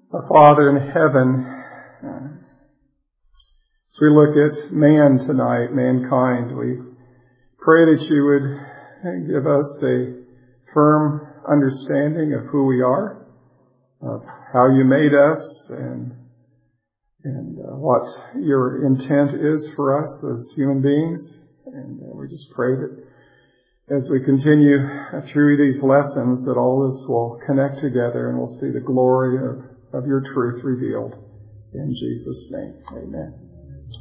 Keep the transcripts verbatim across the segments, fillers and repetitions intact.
Our Father in heaven, as we look at man tonight, mankind, we pray that you would give us a firm understanding of who we are, of how you made us, and and uh, what your intent is for us as human beings. And uh, we just pray that as we continue through these lessons, that all this will connect together and we'll see the glory of, of your truth revealed. In Jesus' name, amen.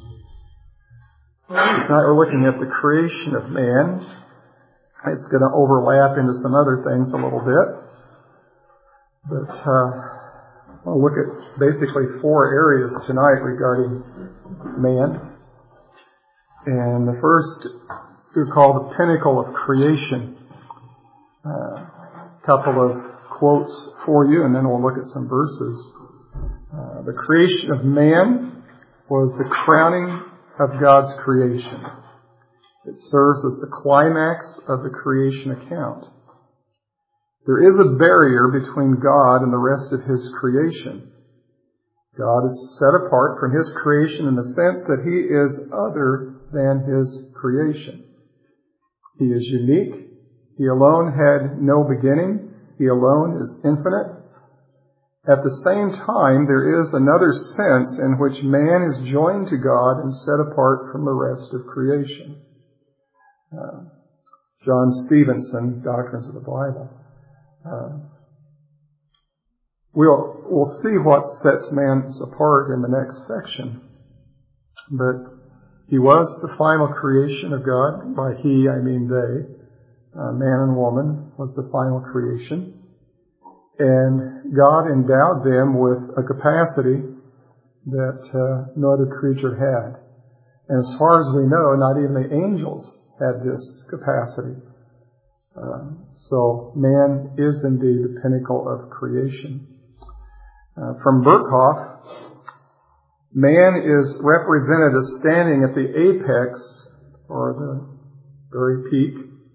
Tonight we're looking at the creation of man. It's going to overlap into some other things a little bit. But uh, I'll look at basically four areas tonight regarding man. And the first we call the pinnacle of creation. A uh, couple of quotes for you, and then we'll look at some verses. Uh, the creation of man was the crowning of God's creation. It serves as the climax of the creation account. There is a barrier between God and the rest of His creation. God is set apart from His creation in the sense that He is other than His creation. He is unique. He alone had no beginning. He alone is infinite. At the same time, there is another sense in which man is joined to God and set apart from the rest of creation. Uh, John Stevenson, Doctrines of the Bible. Uh, we'll, we'll see what sets man apart in the next section. But he was the final creation of God. By he, I mean they. Uh, man and woman was the final creation. And God endowed them with a capacity that uh, no other creature had. And as far as we know, not even the angels had this capacity. Uh, so man is indeed the pinnacle of creation. Uh, from Berkhoff, man is represented as standing at the apex, or the very peak,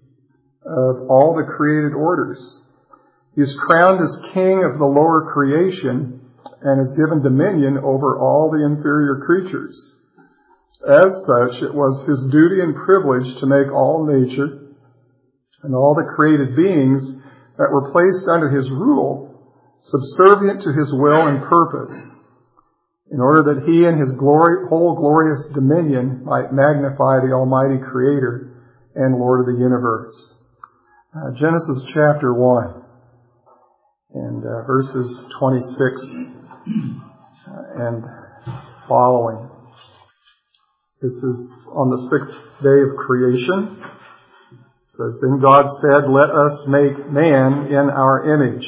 of all the created orders. He is crowned as king of the lower creation and is given dominion over all the inferior creatures. As such, it was his duty and privilege to make all nature and all the created beings that were placed under his rule subservient to his will and purpose, in order that he and his glory, whole glorious dominion might magnify the Almighty Creator and Lord of the universe. Uh, Genesis chapter one and uh, verses twenty-six uh, and following. This is on the sixth day of creation. It says, Then God said, Let us make man in our image,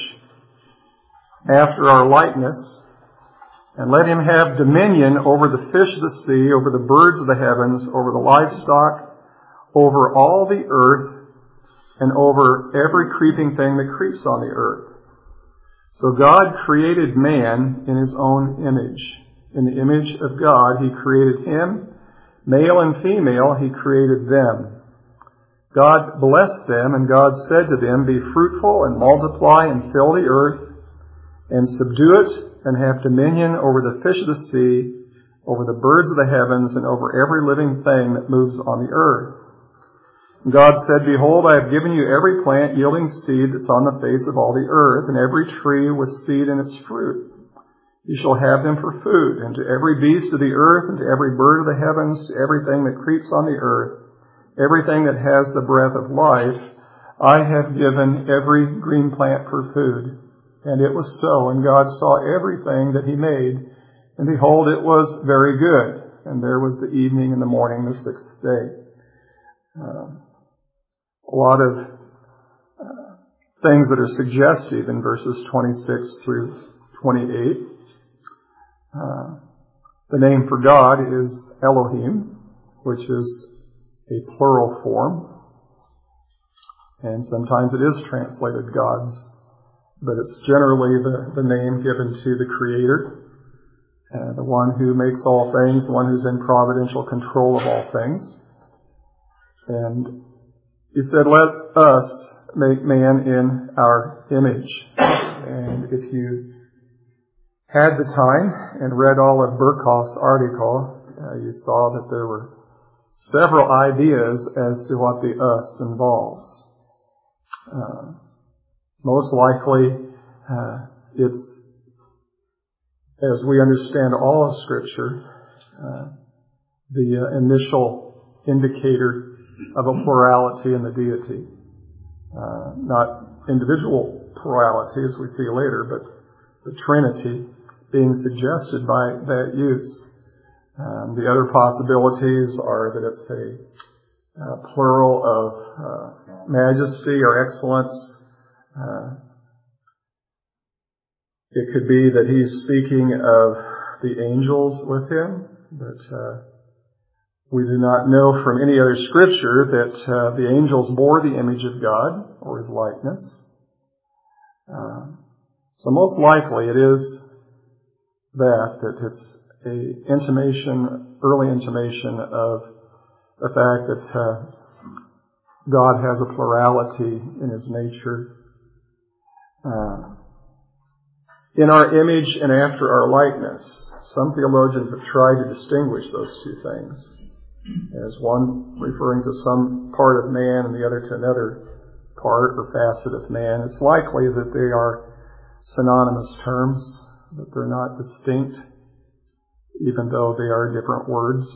after our likeness, and let him have dominion over the fish of the sea, over the birds of the heavens, over the livestock, over all the earth, and over every creeping thing that creeps on the earth. So God created man in His own image. In the image of God, He created him. Male and female, He created them. God blessed them, and God said to them, Be fruitful and multiply and fill the earth, and subdue it, and have dominion over the fish of the sea, over the birds of the heavens, and over every living thing that moves on the earth. And God said, Behold, I have given you every plant yielding seed that's on the face of all the earth, and every tree with seed in its fruit. You shall have them for food, and to every beast of the earth, and to every bird of the heavens, to everything that creeps on the earth, everything that has the breath of life, I have given every green plant for food. And it was so, and God saw everything that He made, and behold, it was very good. And there was the evening and the morning, the sixth day. Uh, a lot of uh, things that are suggestive in verses twenty-six through twenty-eight. Uh, the name for God is Elohim, which is a plural form. And sometimes it is translated gods. But it's generally the, the name given to the Creator, uh, the one who makes all things, the one who's in providential control of all things. And He said, Let us make man in our image. And if you had the time and read all of Berkhoff's article, uh, you saw that there were several ideas as to what the us involves. Uh, most likely, uh, it's, as we understand all of Scripture, uh, the uh, initial indicator of a plurality in the deity. Uh, not individual plurality, as we see later, but the Trinity being suggested by that use. Um, the other possibilities are that it's a, a plural of uh, majesty or excellence. Uh, it could be that he's speaking of the angels with him, but uh, we do not know from any other scripture that uh, the angels bore the image of God or his likeness. Uh, so most likely it is that, that it's a intimation, early intimation of the fact that uh, God has a plurality in his nature. Uh, in our image and after our likeness. Some theologians have tried to distinguish those two things, as one referring to some part of man and the other to another part or facet of man. It's likely that they are synonymous terms, that they're not distinct, even though they are different words.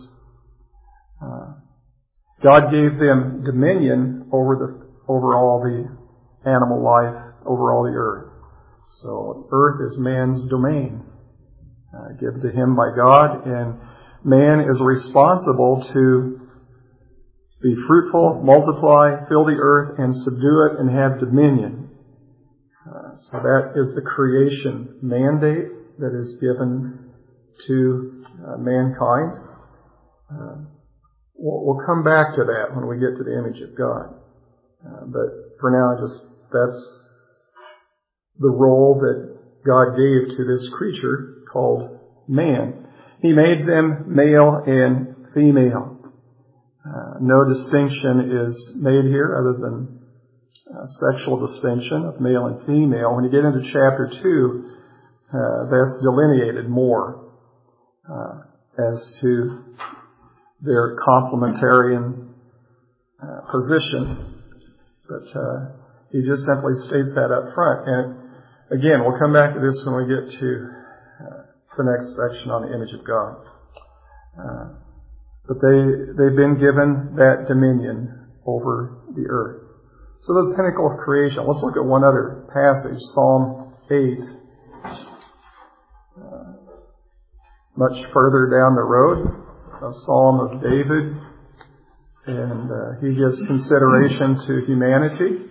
Uh, God gave them dominion over the over all the animal life, over all the earth. So earth is man's domain, uh, given to him by God, and man is responsible to be fruitful, multiply, fill the earth, and subdue it, and have dominion. Uh, so that is the creation mandate that is given to uh, mankind. Uh, we'll, we'll come back to that when we get to the image of God. Uh, but for now, just that's the role that God gave to this creature called man. He made them male and female. Uh, no distinction is made here other than uh, sexual distinction of male and female. When you get into chapter two, uh, that's delineated more uh, as to their complementarian uh, position. But uh, he just simply states that up front. And again, we'll come back to this when we get to uh, the next section on the image of God. Uh, but they, they've been given that dominion over the earth. So the pinnacle of creation. Let's look at one other passage, Psalm eight. Uh, much further down the road, a Psalm of David. And uh, he gives consideration to humanity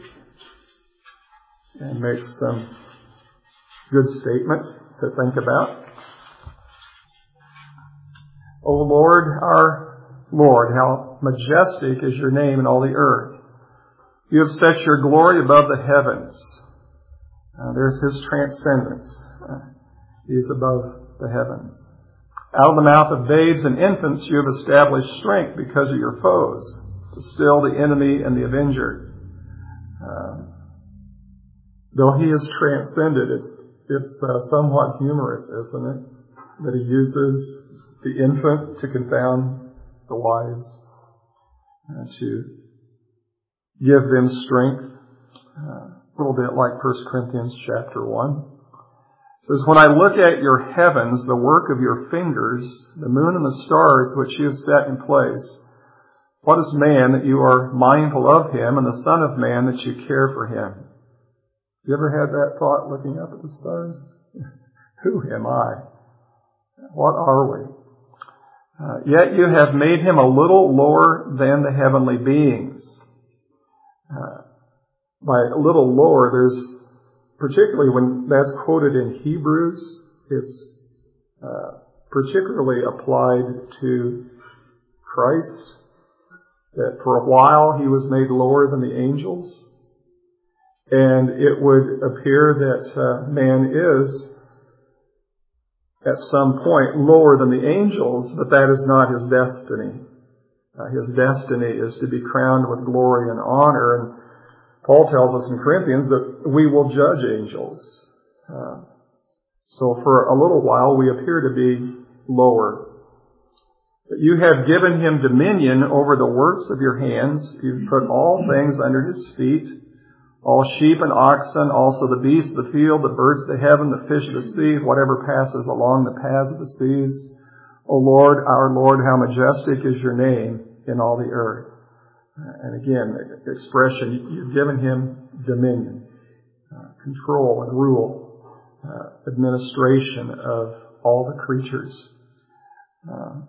and makes some good statements to think about. O Lord, our Lord, how majestic is your name in all the earth. You have set your glory above the heavens. Uh, there's his transcendence. Uh, he is above the heavens. Out of the mouth of babes and infants you have established strength because of your foes, to still the enemy and the avenger. Uh, though he is transcended, it's It's uh, somewhat humorous, isn't it? That he uses the infant to confound the wise, uh, to give them strength. Uh, a little bit like First Corinthians chapter one. It says, when I look at your heavens, the work of your fingers, the moon and the stars which you have set in place, what is man that you are mindful of him, and the son of man that you care for him? You ever had that thought looking up at the stars? Who am I? What are we? Uh, yet you have made him a little lower than the heavenly beings. Uh, by a little lower, there's, particularly when that's quoted in Hebrews, it's uh, particularly applied to Christ, that for a while he was made lower than the angels. And it would appear that uh, man is, at some point, lower than the angels, but that is not his destiny. Uh, his destiny is to be crowned with glory and honor. And Paul tells us in Corinthians that we will judge angels. Uh, So for a little while we appear to be lower. But you have given him dominion over the works of your hands. You've put all things under his feet, all sheep and oxen, also the beasts of the field, the birds of the heaven, the fish of the sea, whatever passes along the paths of the seas. O Lord, our Lord, how majestic is your name in all the earth. And again, the expression, you've given him dominion, uh, control and rule, uh, administration of all the creatures. Uh,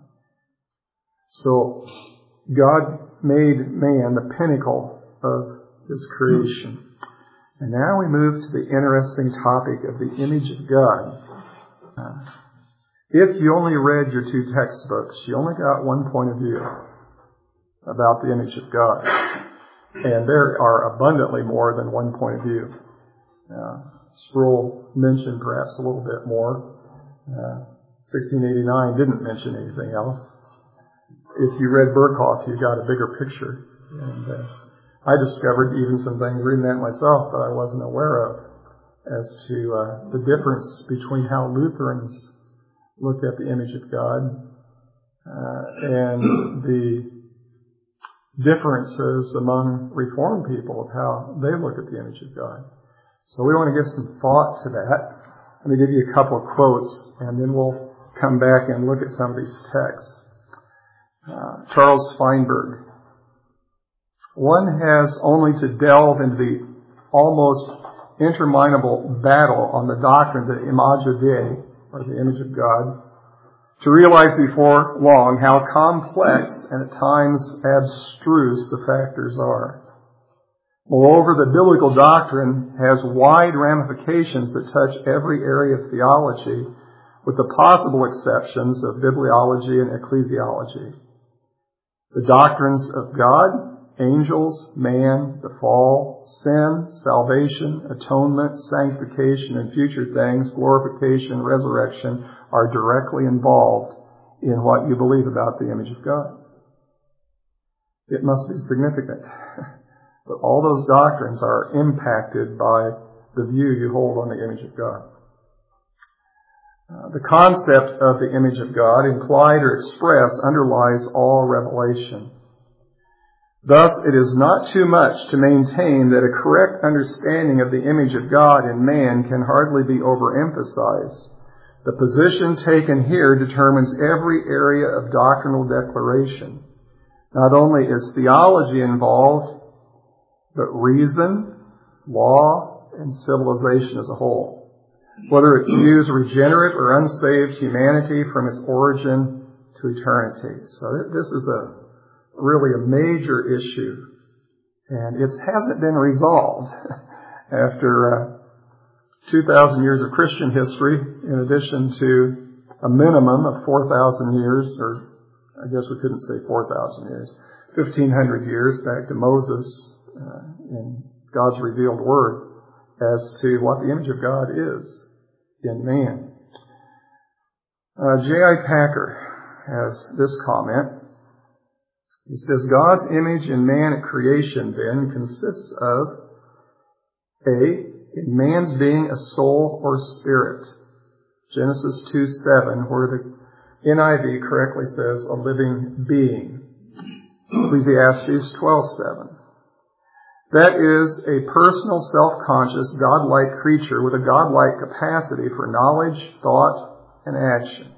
so God made man the pinnacle of his creation. And now we move to the interesting topic of the image of God. Uh, if you only read your two textbooks, you only got one point of view about the image of God. And there are abundantly more than one point of view. Uh, Sproul mentioned perhaps a little bit more. Uh, sixteen eighty-nine didn't mention anything else. If you read Berkhoff, you got a bigger picture. And uh, I discovered even some things reading that myself that I wasn't aware of as to uh, the difference between how Lutherans look at the image of God uh, and the differences among Reformed people of how they look at the image of God. So we want to give some thought to that. Let me give you a couple of quotes, and then we'll come back and look at some of these texts. Uh, Charles Feinberg. One has only to delve into the almost interminable battle on the doctrine of the Imago Dei, or the image of God, to realize before long how complex and at times abstruse the factors are. Moreover, the biblical doctrine has wide ramifications that touch every area of theology, with the possible exceptions of bibliology and ecclesiology. The doctrines of God, angels, man, the fall, sin, salvation, atonement, sanctification, and future things, glorification, resurrection, are directly involved in what you believe about the image of God. It must be significant. But all those doctrines are impacted by the view you hold on the image of God. Uh, the concept of the image of God, implied or expressed, underlies all revelation. Thus, it is not too much to maintain that a correct understanding of the image of God in man can hardly be overemphasized. The position taken here determines every area of doctrinal declaration. Not only is theology involved, but reason, law, and civilization as a whole. Whether it views regenerate or unsaved humanity from its origin to eternity. So this is a really a major issue, and it hasn't been resolved after uh, two thousand years of Christian history, in addition to a minimum of four thousand years, or I guess we couldn't say four thousand years, fifteen hundred years back to Moses uh, in God's revealed word as to what the image of God is in man. Uh, J I Packer has this comment. He says, God's image in man at creation then consists of A, in man's being a soul or spirit. Genesis two seven, where the N I V correctly says a living being. Ecclesiastes twelve seven. That is a personal, self-conscious, God-like creature with a God-like capacity for knowledge, thought, and action.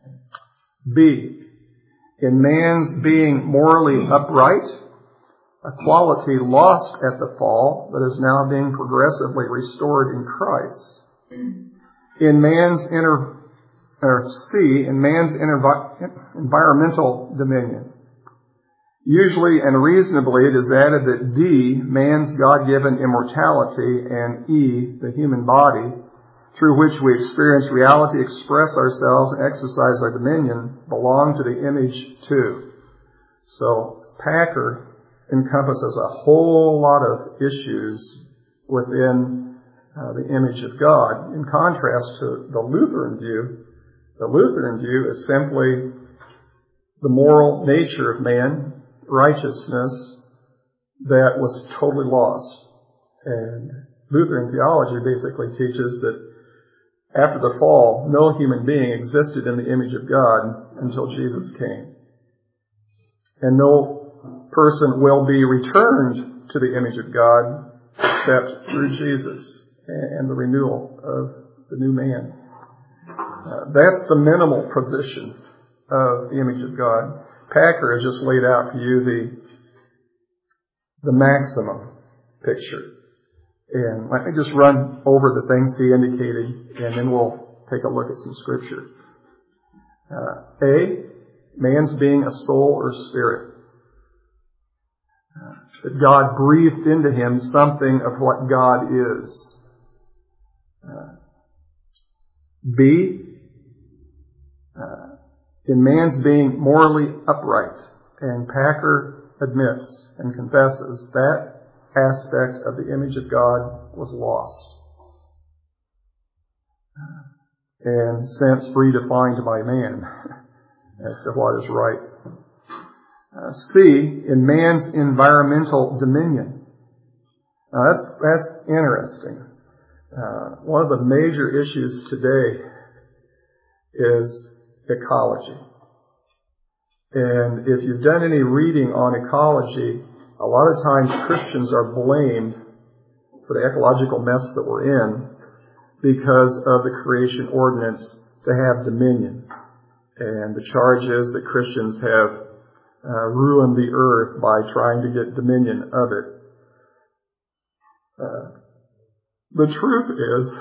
B, in man's being morally upright, a quality lost at the fall that is now being progressively restored in Christ. In man's inner, or C, in man's envi- environmental dominion. Usually and reasonably it is added that D, man's God-given immortality, and E, the human body, through which we experience reality, express ourselves, and exercise our dominion, belong to the image too. So Packer encompasses a whole lot of issues within uh, the image of God. In contrast to the Lutheran view, the Lutheran view is simply the moral nature of man, righteousness that was totally lost. And Lutheran theology basically teaches that after the fall, no human being existed in the image of God until Jesus came. And no person will be returned to the image of God except through Jesus and the renewal of the new man. Uh, that's the minimal position of the image of God. Packer has just laid out for you the, the maximum picture. And let me just run over the things he indicated, and then we'll take a look at some scripture. Uh, A, man's being a soul or spirit. Uh, that God breathed into him something of what God is. Uh, B, uh, in man's being morally upright. And Packer admits and confesses that aspect of the image of God was lost. And since redefined by man as to what is right. Uh, C, in man's environmental dominion. Now that's, that's interesting. Uh, one of the major issues today is ecology. And if you've done any reading on ecology, a lot of times Christians are blamed for the ecological mess that we're in because of the creation ordinance to have dominion. And the charge is that Christians have uh, ruined the earth by trying to get dominion of it. Uh, the truth is,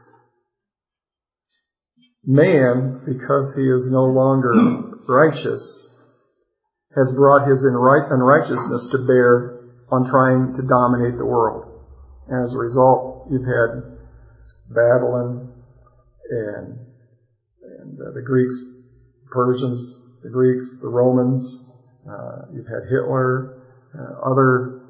man, because he is no longer righteous, has brought his unrighteousness to bear on trying to dominate the world. And as a result, you've had Babylon and, and uh, the Greeks, Persians, the Greeks, the Romans. Uh, you've had Hitler, uh, other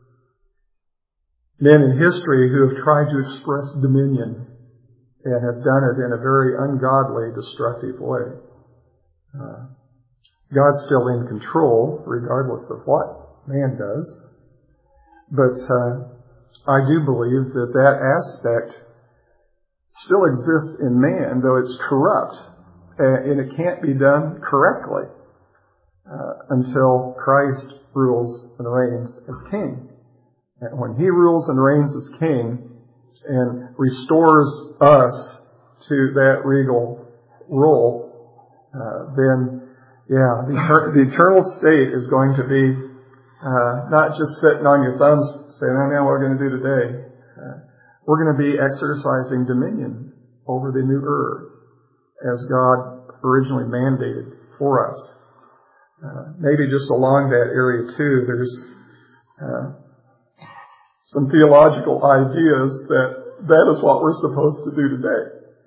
men in history who have tried to express dominion and have done it in a very ungodly, destructive way. Uh, God's still in control, regardless of what man does. But uh, I do believe that that aspect still exists in man, though it's corrupt, and it can't be done correctly uh, until Christ rules and reigns as king. And when he rules and reigns as king and restores us to that regal role, uh, then Yeah, the, etern- the eternal state is going to be uh, not just sitting on your thumbs saying, oh, now what we're going to do today. Uh, we're going to be exercising dominion over the new earth as God originally mandated for us. Uh, maybe just along that area too, there's uh, some theological ideas that that is what we're supposed to do today.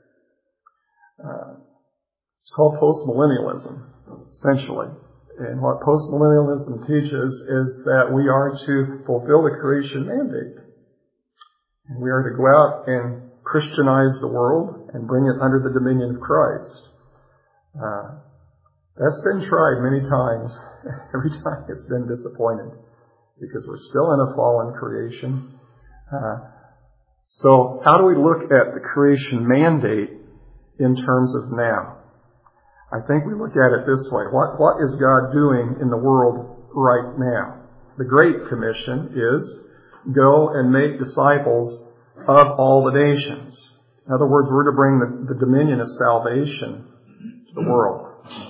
Uh, it's called postmillennialism. Essentially. And what postmillennialism teaches is that we are to fulfill the creation mandate. And we are to go out and Christianize the world and bring it under the dominion of Christ. Uh, that's been tried many times. Every time it's been disappointed because we're still in a fallen creation. Uh, so how do we look at the creation mandate in terms of now? I think we look at it this way. What, what is God doing in the world right now? The Great Commission is go and make disciples of all the nations. In other words, we're to bring the, the dominion of salvation to the world.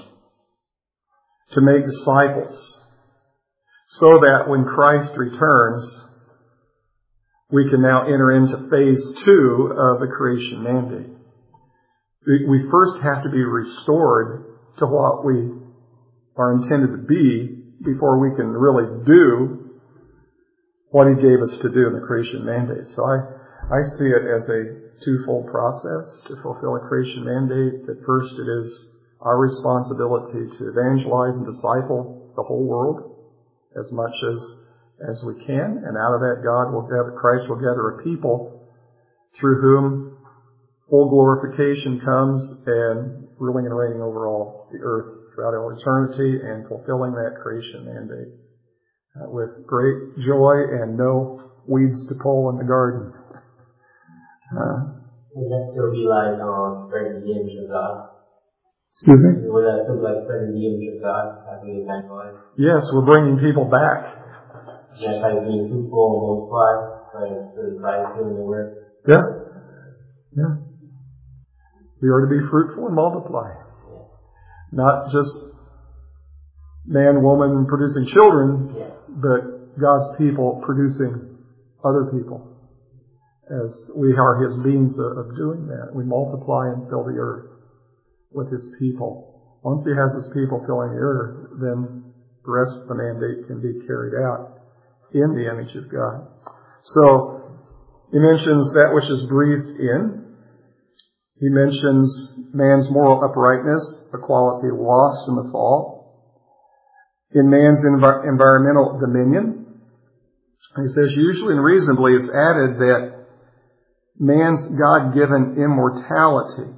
To make disciples. So that when Christ returns, we can now enter into phase two of the creation mandate. We first have to be restored to what we are intended to be before we can really do what He gave us to do in the creation mandate. So I, I see it as a twofold process to fulfill a creation mandate. That first it is our responsibility to evangelize and disciple the whole world as much as, as we can. And out of that God will gather, Christ will gather a people through whom full glorification comes and ruling and reigning over all the earth throughout all eternity and fulfilling that creation mandate uh, with great joy and no weeds to pull in the garden. Uh, Would that still be like um, spreading the image of God? Excuse me? Would that still be like spreading the image of God after the evangelize? Yes, we're bringing people back. That's like being fruitful and multiply, like really Christ doing the work. Yeah. Yeah. We are to be fruitful and multiply. Yeah. Not just man, woman producing children, Yeah. but God's people producing other people. As we are His means of doing that. We multiply and fill the earth with His people. Once He has His people filling the earth, then the rest of the mandate can be carried out in the image of God. So, He mentions that which is breathed in. He mentions man's moral uprightness, a quality lost in the fall. In man's env- environmental dominion, he says usually and reasonably it's added that man's God-given immortality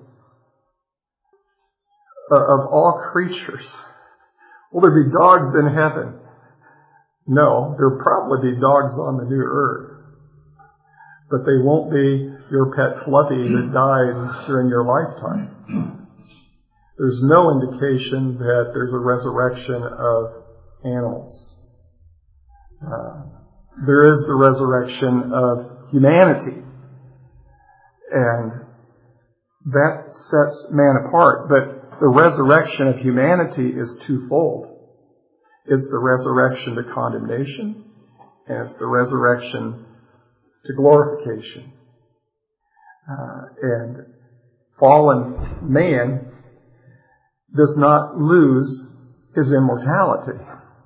uh, of all creatures. Will there be dogs in heaven? No, there'll probably be dogs on the new earth. But they won't be your pet Fluffy that died during your lifetime. There's no indication that there's a resurrection of animals. Uh, there is the resurrection of humanity. And that sets man apart. But the resurrection of humanity is twofold. It's the resurrection to condemnation, and it's the resurrection to glorification. Uh, and fallen man does not lose his immortality.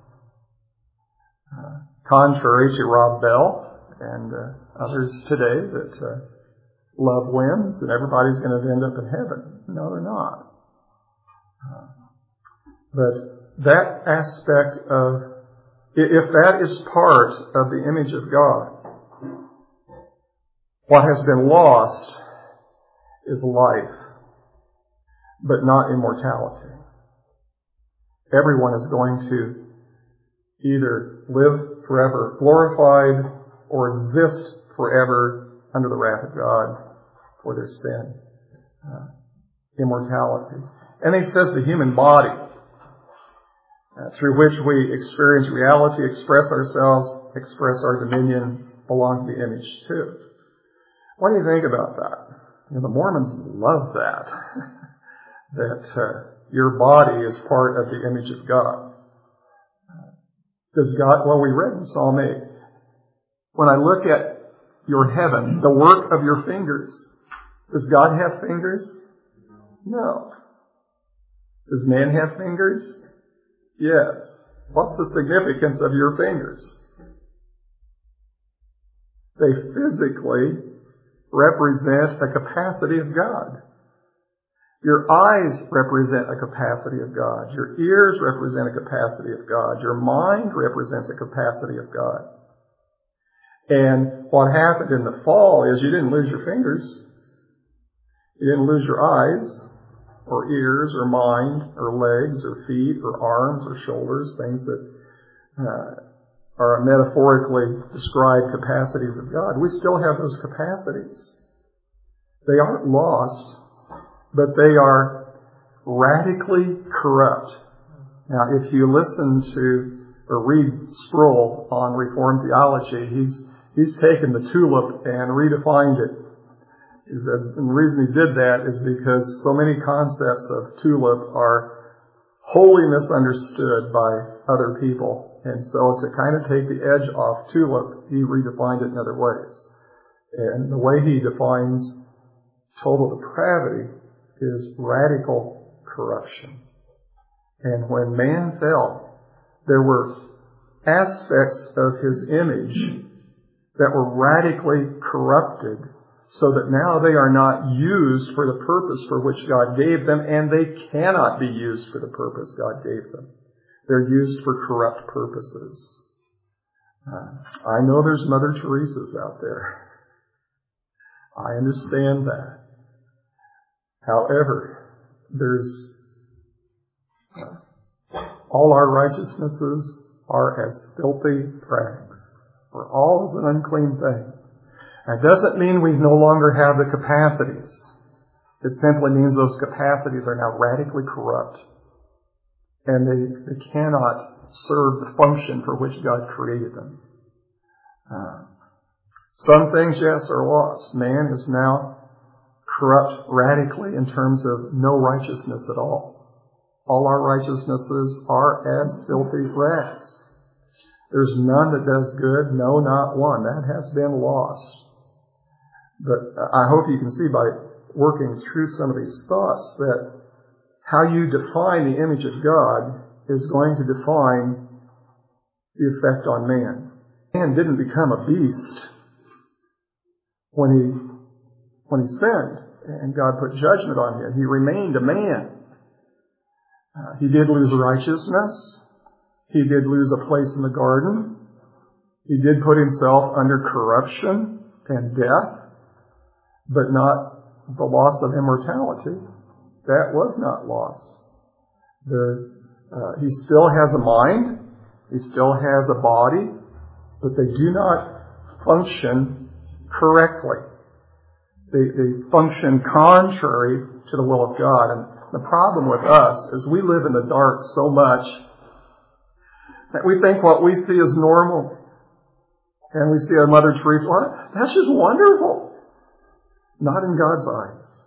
Uh, contrary to Rob Bell and uh, others today that uh, love wins and everybody's going to end up in heaven. No, they're not. Uh, but that aspect of, if that is part of the image of God, what has been lost is life, but not immortality. Everyone is going to either live forever glorified or exist forever under the wrath of God for their sin. Uh, immortality. And he says the human body, uh, through which we experience reality, express ourselves, express our dominion, belong to the image too. What do you think about that? You know, the Mormons love that. that uh, your body is part of the image of God. Does God, well, we read in Psalm eight, when I look at your heaven, the work of your fingers, does God have fingers? No. Does man have fingers? Yes. What's the significance of your fingers? They physically represent a capacity of God. Your eyes represent a capacity of God. Your ears represent a capacity of God. Your mind represents a capacity of God. And what happened in the fall is you didn't lose your fingers. You didn't lose your eyes, or ears, or mind, or legs, or feet, or arms, or shoulders, things that uh, are metaphorically described capacities of God. We still have those capacities. They aren't lost, but they are radically corrupt. Now, if you listen to or read Sproul on Reformed theology, he's he's taken the tulip and redefined it. He said, and the reason he did that is because so many concepts of tulip are wholly misunderstood by other people. And so to kind of take the edge off tulip, he redefined it in other ways. And the way he defines total depravity is radical corruption. And when man fell, there were aspects of his image that were radically corrupted, so that now they are not used for the purpose for which God gave them, and they cannot be used for the purpose God gave them. They're used for corrupt purposes. Uh, I know there's Mother Teresa's out there. I understand that. However, there's uh, all our righteousnesses are as filthy rags, for all is an unclean thing. That doesn't mean we no longer have the capacities. It simply means those capacities are now radically corrupt. And they, they cannot serve the function for which God created them. Uh, some things, yes, are lost. Man is now corrupt radically in terms of no righteousness at all. All our righteousnesses are as filthy rags. There's none that does good, no, not one. That has been lost. But I hope you can see by working through some of these thoughts that how you define the image of God is going to define the effect on man. Man didn't become a beast when he, when he sinned and God put judgment on him. He remained a man. Uh, he did lose righteousness. He did lose a place in the garden. He did put himself under corruption and death, but not the loss of immortality. That was not lost. The, uh, he still has a mind. He still has a body, but they do not function correctly. They, they function contrary to the will of God. And the problem with us is we live in the dark so much that we think what we see is normal. And we see our Mother Teresa, well, that's just wonderful. Not in God's eyes.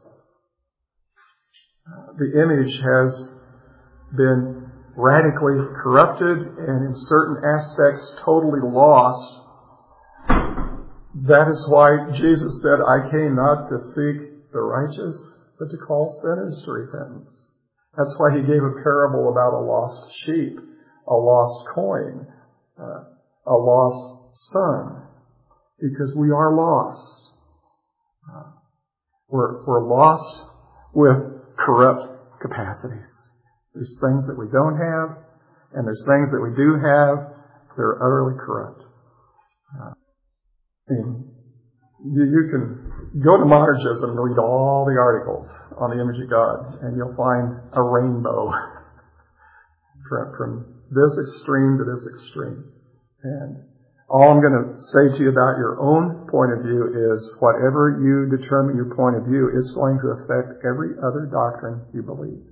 The image has been radically corrupted and in certain aspects totally lost. That is why Jesus said, I came not to seek the righteous, but to call sinners to repentance. That's why he gave a parable about a lost sheep, a lost coin, uh, a lost son, because we are lost. Uh, we're, we're lost with corrupt capacities. There's things that we don't have, and there's things that we do have that are utterly corrupt. Uh, and you, you can go to Monergism and read all the articles on the image of God, and you'll find a rainbow from, from this extreme to this extreme. And all I'm going to say to you about your own point of view is whatever you determine your point of view, it's going to affect every other doctrine you believe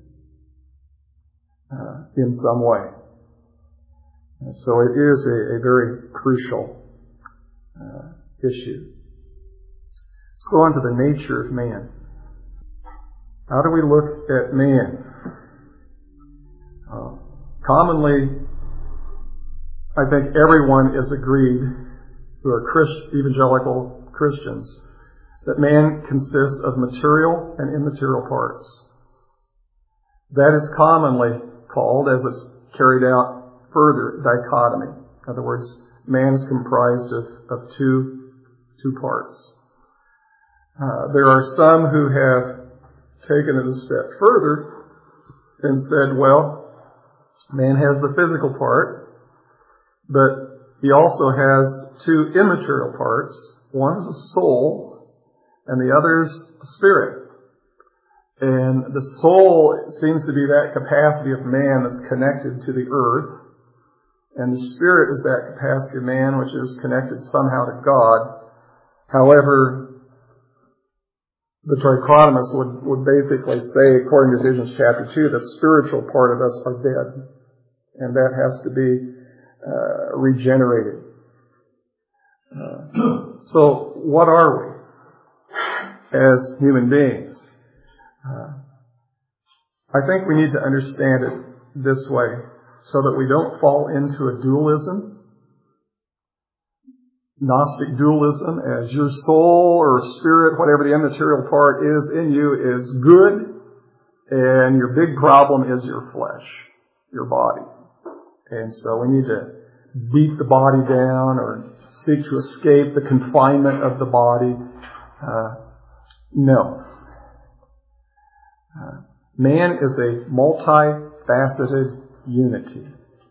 uh, in some way. And so it is a, a very crucial uh, issue. Let's go on to the nature of man. How do we look at man? Uh, commonly, I think everyone is agreed, who are Christ, evangelical Christians, that man consists of material and immaterial parts. That is commonly called, as it's carried out further, dichotomy. In other words, man is comprised of, of two, two parts. Uh, there are some who have taken it a step further and said, well, man has the physical part, but he also has two immaterial parts. One is a soul, and the other is a spirit. And the soul seems to be that capacity of man that's connected to the earth, and the spirit is that capacity of man which is connected somehow to God. However, the trichotomists would, would basically say, according to Ephesians chapter two, the spiritual part of us are dead, and that has to be Uh, regenerated. Uh, so, what are we as human beings? Uh, I think we need to understand it this way so that we don't fall into a dualism, Gnostic dualism, as your soul or spirit, whatever the immaterial part is in you, is good, and your big problem is your flesh, your body. And so we need to beat the body down or seek to escape the confinement of the body. Uh, no. Uh, man is a multifaceted unity.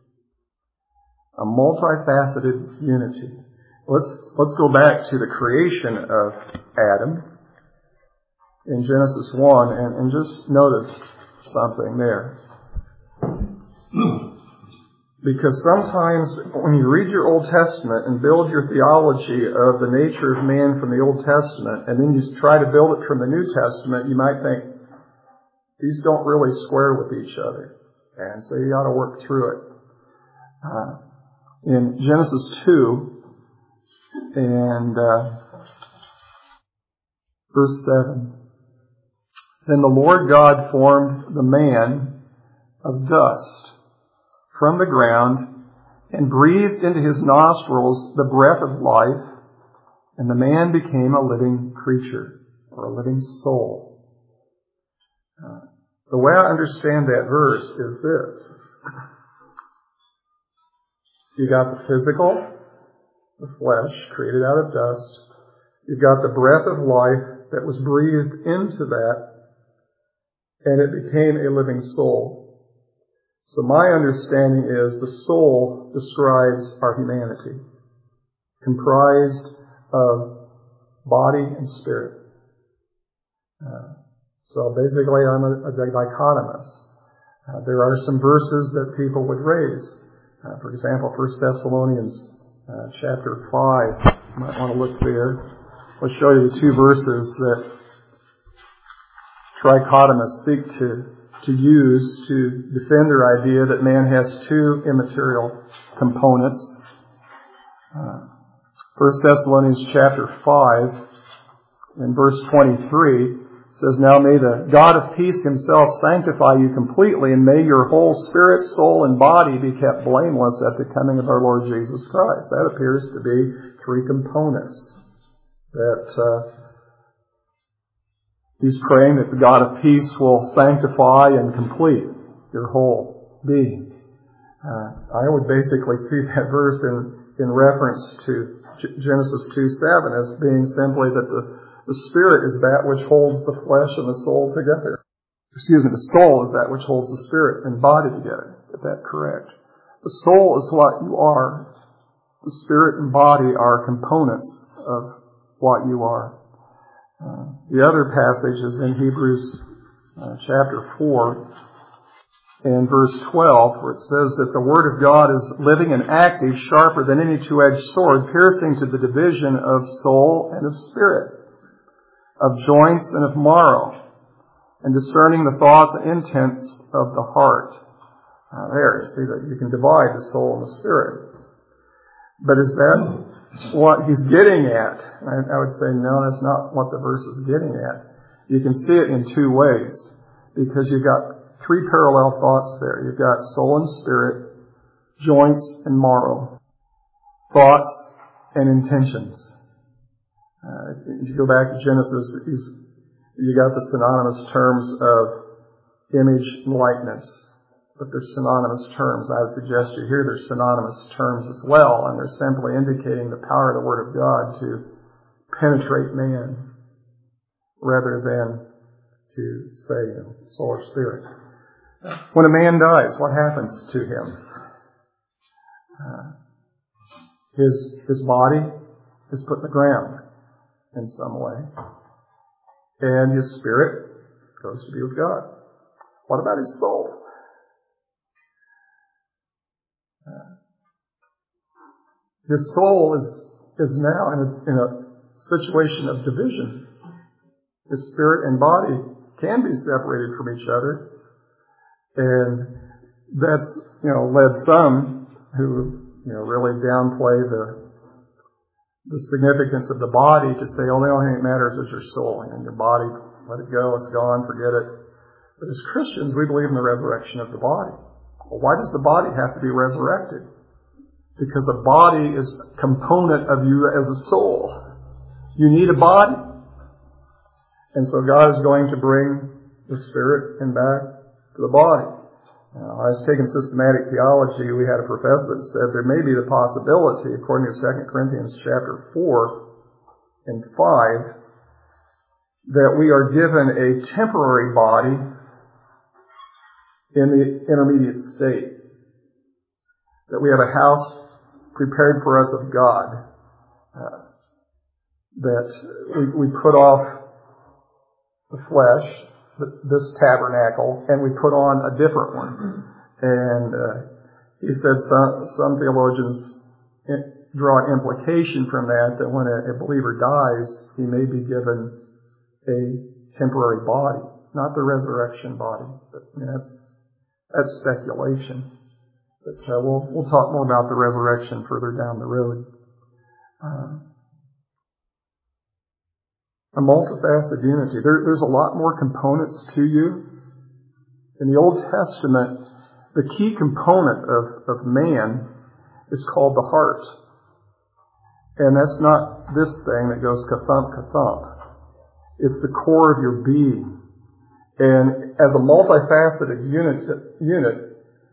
A multifaceted unity. Let's, let's go back to the creation of Adam in Genesis one and, and just notice something there. Because sometimes when you read your Old Testament and build your theology of the nature of man from the Old Testament, and then you try to build it from the New Testament, you might think, these don't really square with each other. And so you got to work through it. Uh, in Genesis two and uh, verse seven, then the Lord God formed the man of dust from the ground and breathed into his nostrils the breath of life, and the man became a living creature, or a living soul. Uh, the way I understand that verse is this. You got the physical, the flesh, created out of dust. You've got the breath of life that was breathed into that, and it became a living soul. So my understanding is the soul describes our humanity, comprised of body and spirit. Uh, so basically I'm a, a dichotomist. Uh, there are some verses that people would raise. Uh, for example, First Thessalonians uh, chapter five. You might want to look there. I'll show you the two verses that trichotomists seek to to use to defend their idea that man has two immaterial components. Uh, First Thessalonians chapter five and verse twenty-three says, "Now may the God of peace himself sanctify you completely, and may your whole spirit, soul, and body be kept blameless at the coming of our Lord Jesus Christ." That appears to be three components that uh, he's praying that the God of peace will sanctify and complete your whole being. Uh, I would basically see that verse in, in reference to G- Genesis two seven as being simply that the, the spirit is that which holds the flesh and the soul together. Excuse me, the soul is that which holds the spirit and body together. Get that correct. The soul is what you are. The spirit and body are components of what you are. Uh, the other passage is in Hebrews uh, chapter four and verse twelve, where it says that the Word of God is living and active, sharper than any two-edged sword, piercing to the division of soul and of spirit, of joints and of marrow, and discerning the thoughts and intents of the heart. Uh, there, you see that you can divide the soul and the spirit. But is that what he's getting at? I, I would say, no, that's not what the verse is getting at. You can see it in two ways, because you've got three parallel thoughts there. You've got soul and spirit, joints and marrow, thoughts and intentions. Uh, if you go back to Genesis, he's, you got the synonymous terms of image and likeness. But they're synonymous terms. I would suggest you here they're synonymous terms as well, and they're simply indicating the power of the Word of God to penetrate man rather than to say, you know, soul or spirit. When a man dies, what happens to him? Uh, his his body is put in the ground in some way, and his spirit goes to be with God. What about his soul? His soul is is now in a, in a situation of division. His spirit and body can be separated from each other, and that's you know led some who you know really downplay the the significance of the body to say, "Oh, the only thing that matters is your soul, and your body, let it go, it's gone, forget it." But as Christians, we believe in the resurrection of the body. Well, why does the body have to be resurrected? Because a body is a component of you as a soul. You need a body. And so God is going to bring the spirit and back to the body. Now, I was taking systematic theology. We had a professor that said there may be the possibility, according to Second Corinthians chapter four and five, that we are given a temporary body in the intermediate state. That we have a house prepared for us of God. Uh, that we, we put off the flesh, this tabernacle, and we put on a different one. And uh, he said some, some theologians draw an implication from that, that when a, a believer dies, he may be given a temporary body, not the resurrection body. But I mean, that's that's speculation. But uh, we'll we'll talk more about the resurrection further down the road. Uh, a multifaceted unity. There, there's a lot more components to you. In the Old Testament, the key component of, of man is called the heart. And that's not this thing that goes ka-thump, ka-thump. It's the core of your being. And as a multifaceted unit, unit,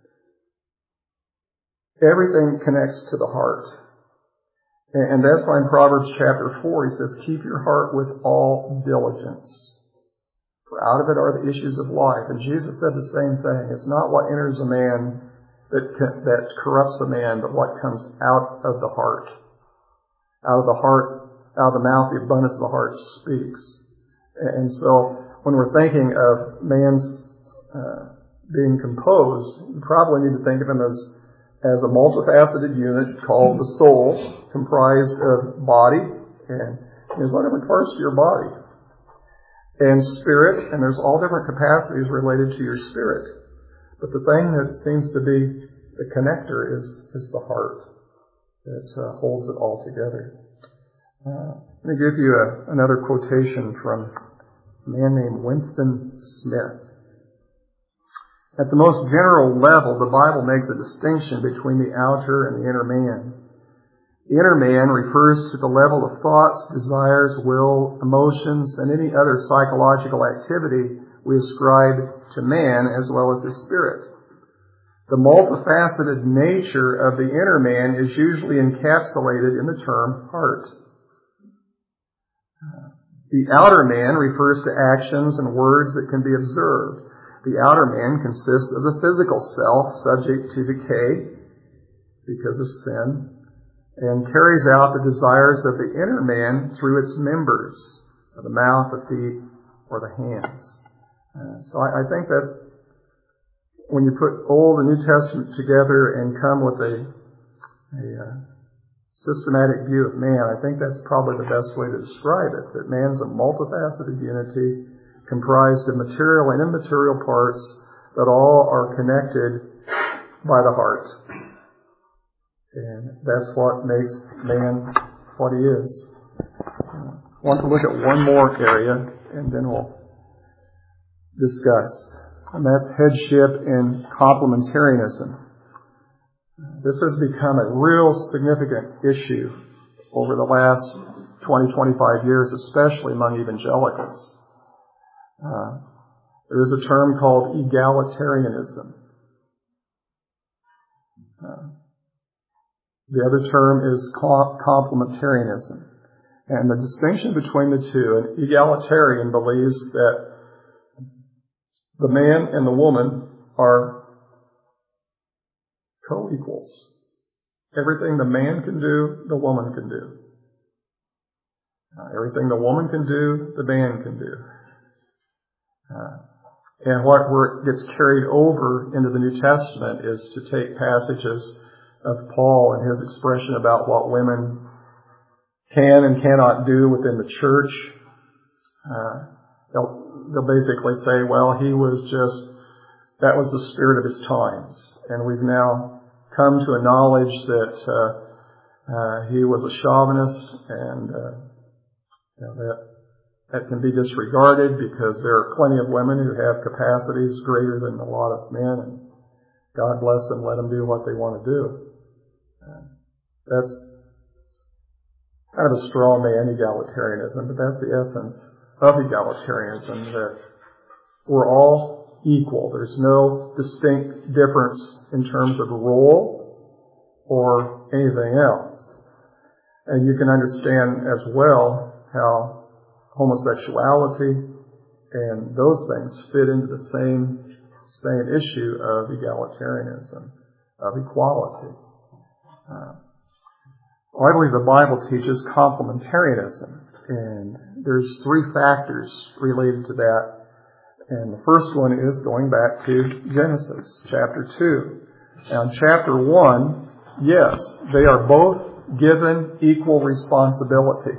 everything connects to the heart. And that's why in Proverbs chapter four, he says, keep your heart with all diligence. For out of it are the issues of life. And Jesus said the same thing. It's not what enters a man that, that corrupts a man, but what comes out of the heart. Out of the heart, out of the mouth, the abundance of the heart speaks. And so, when we're thinking of man's uh, being composed, you probably need to think of him as, as a multifaceted unit called the soul, comprised of body, and there's all different parts to your body, and spirit, and there's all different capacities related to your spirit. But the thing that seems to be the connector is, is the heart that uh, holds it all together. Uh, let me give you a, another quotation from a man named Winston Smith. At the most general level, the Bible makes a distinction between the outer and the inner man. The inner man refers to the level of thoughts, desires, will, emotions, and any other psychological activity we ascribe to man as well as his spirit. The multifaceted nature of the inner man is usually encapsulated in the term heart. The outer man refers to actions and words that can be observed. The outer man consists of the physical self, subject to decay because of sin, and carries out the desires of the inner man through its members, the mouth, the feet, or the hands. Uh, so I, I think that's, when you put Old and New Testament together and come with a, a uh, systematic view of man, I think that's probably the best way to describe it, that man's a multifaceted unity comprised of material and immaterial parts that all are connected by the heart. And that's what makes man what he is. I want to look at one more area, and then we'll discuss. And that's headship and complementarianism. This has become a real significant issue over the last twenty, twenty-five years, especially among evangelicals. Uh, there is a term called egalitarianism. Uh, The other term is complementarianism. And the distinction between the two, an egalitarian believes that the man and the woman are co-equals. Everything the man can do, the woman can do. Uh, everything the woman can do, the man can do. Uh, and what we're, gets carried over into the New Testament is to take passages of Paul and his expression about what women can and cannot do within the church. Uh, they'll, they'll basically say, well, he was just, that was the spirit of his times. And we've now come to a knowledge that uh, uh, he was a chauvinist, and uh, you know, that that can be disregarded because there are plenty of women who have capacities greater than a lot of men, and God bless them, let them do what they want to do. That's kind of a straw man egalitarianism, but that's the essence of egalitarianism, that we're all equal. There's no distinct difference in terms of role or anything else. And you can understand as well how homosexuality and those things fit into the same, same issue of egalitarianism, of equality. Uh, well, I believe the Bible teaches complementarianism, and there's three factors related to that. And the first one is going back to Genesis chapter two. Now, in chapter one, yes, they are both given equal responsibility.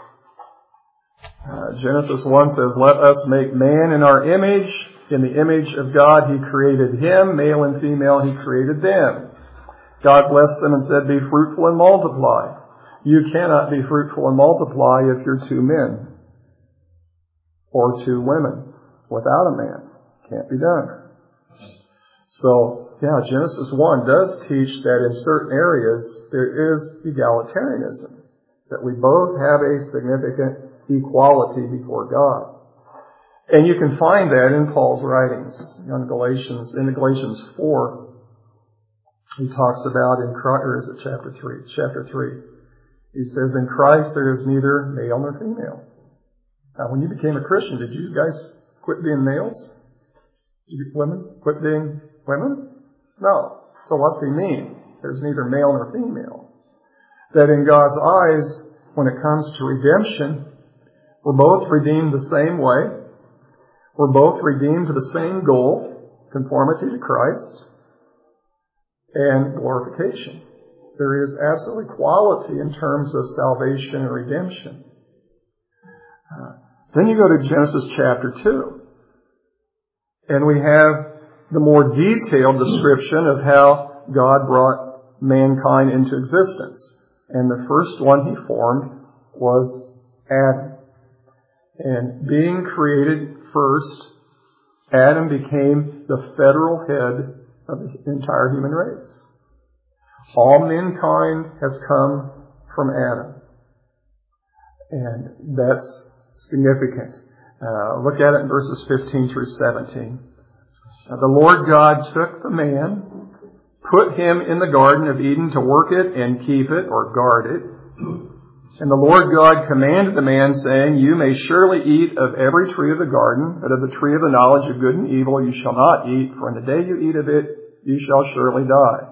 Uh, Genesis one says, let us make man in our image. In the image of God, He created him. Male and female, He created them. God blessed them and said, be fruitful and multiply. You cannot be fruitful and multiply if you're two men or two women without a man. Can't be done. So, yeah, Genesis one does teach that in certain areas there is egalitarianism, that we both have a significant equality before God. And you can find that in Paul's writings in Galatians, in Galatians four. He talks about in Christ, or is it chapter three? Chapter three. He says, in Christ there is neither male nor female. Now, when you became a Christian, did you guys quit being males? Did you women quit being women? No. So what's he mean? There's neither male nor female. That in God's eyes, when it comes to redemption, we're both redeemed the same way. We're both redeemed to the same goal, conformity to Christ, and glorification. There is absolute equality in terms of salvation and redemption. Uh, then you go to Genesis chapter two. And we have the more detailed description of how God brought mankind into existence. And the first one He formed was Adam. And being created first, Adam became the federal head of the entire human race. All mankind has come from Adam. And that's significant. Uh, look at it in verses fifteen through seventeen. Now, the Lord God took the man, put him in the Garden of Eden to work it and keep it, or guard it. And the Lord God commanded the man, saying, you may surely eat of every tree of the garden, but of the tree of the knowledge of good and evil you shall not eat, for in the day you eat of it, you shall surely die.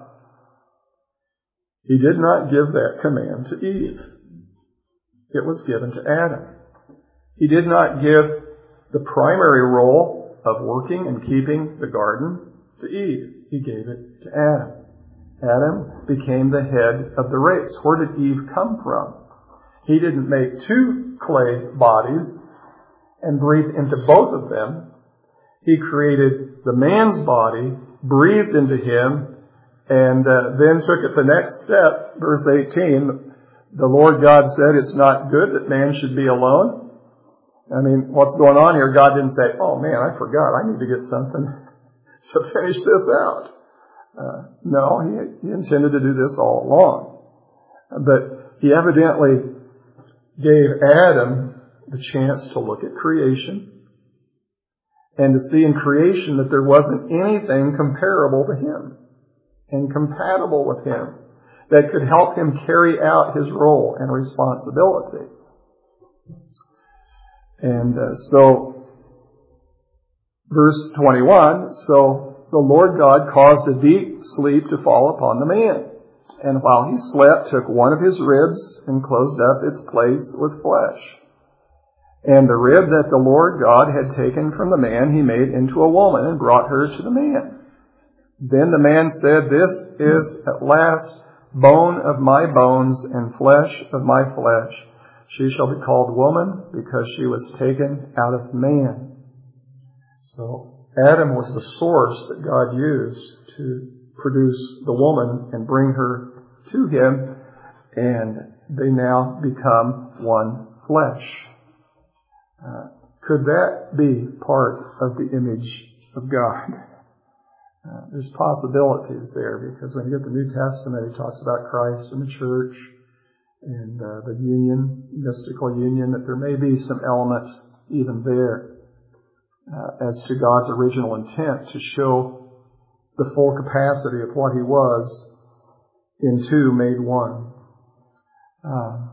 He did not give that command to Eve. It was given to Adam. He did not give the primary role of working and keeping the garden to Eve. He gave it to Adam. Adam became the head of the race. Where did Eve come from? He didn't make two clay bodies and breathe into both of them. He created the man's body, breathed into him, and uh, then took it the next step. Verse eighteen, the Lord God said, it's not good that man should be alone. I mean, what's going on here? God didn't say, oh man, I forgot, I need to get something to finish this out. Uh, no, he, he intended to do this all along. But he evidently gave Adam the chance to look at creation and to see in creation that there wasn't anything comparable to him and compatible with him that could help him carry out his role and responsibility. And uh, so, verse twenty-one, so the Lord God caused a deep sleep to fall upon the man. And while he slept, took one of his ribs and closed up its place with flesh. And the rib that the Lord God had taken from the man, he made into a woman and brought her to the man. Then the man said, this is at last bone of my bones and flesh of my flesh. She shall be called woman because she was taken out of man. So Adam was the source that God used to produce the woman and bring her to him, and they now become one flesh. Uh, could that be part of the image of God? Uh, there's possibilities there, because when you get the New Testament, it talks about Christ and the church and uh, the union, mystical union, that there may be some elements even there uh, as to God's original intent to show the full capacity of what He was in two made one. Um,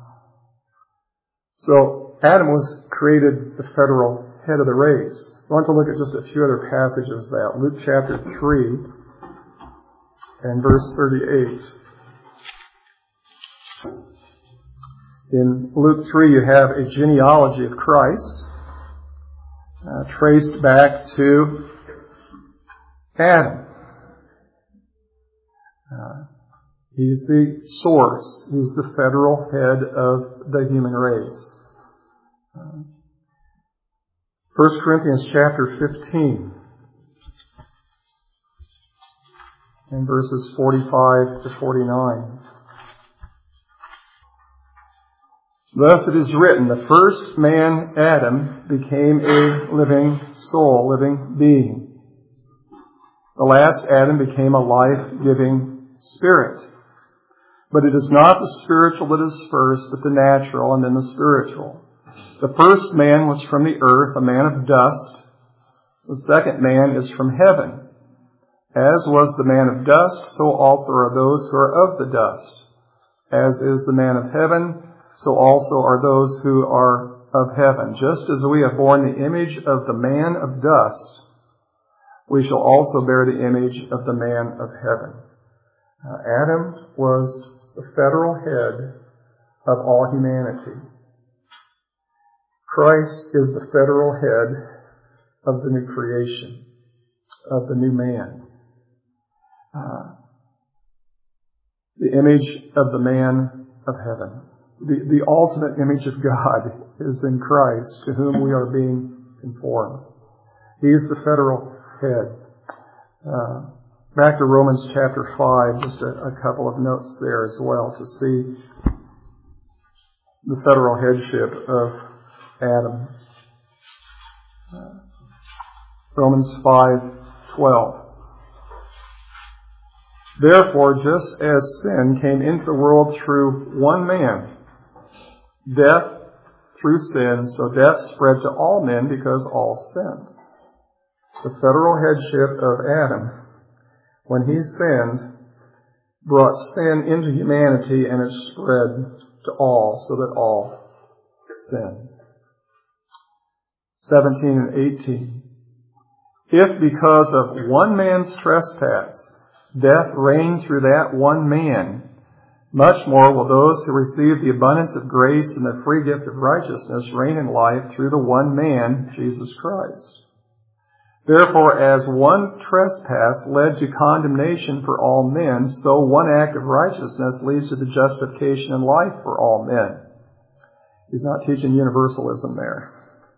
so Adam was created the federal head of the race. I want to look at just a few other passages of that. Luke chapter three and verse thirty-eight. In Luke three you have a genealogy of Christ uh, traced back to Adam. Uh, he's the source. He's the federal head of the human race. Uh, First Corinthians chapter fifteen and verses forty-five to forty-nine. Thus it is written, the first man, Adam, became a living soul, living being. The last Adam became a life-giving spirit. But it is not the spiritual that is first, but the natural, and then the spiritual. The first man was from the earth, a man of dust. The second man is from heaven. As was the man of dust, so also are those who are of the dust. As is the man of heaven, so also are those who are of heaven. Just as we have borne the image of the man of dust, we shall also bear the image of the man of heaven. Uh, Adam was the federal head of all humanity. Christ is the federal head of the new creation, of the new man. Uh, the image of the man of heaven. The, the ultimate image of God is in Christ, to whom we are being conformed. He's the federal head. Uh, back to Romans chapter five, just a, a couple of notes there as well to see the federal headship of Adam. Uh, Romans five twelve. Therefore, just as sin came into the world through one man, death through sin, so death spread to all men because all sinned. The federal headship of Adam, when he sinned, brought sin into humanity and it spread to all, so that all sinned. seventeen and eighteen. If because of one man's trespass, death reigned through that one man, much more will those who receive the abundance of grace and the free gift of righteousness reign in life through the one man, Jesus Christ. Therefore, as one trespass led to condemnation for all men, so one act of righteousness leads to the justification and life for all men. He's not teaching universalism there.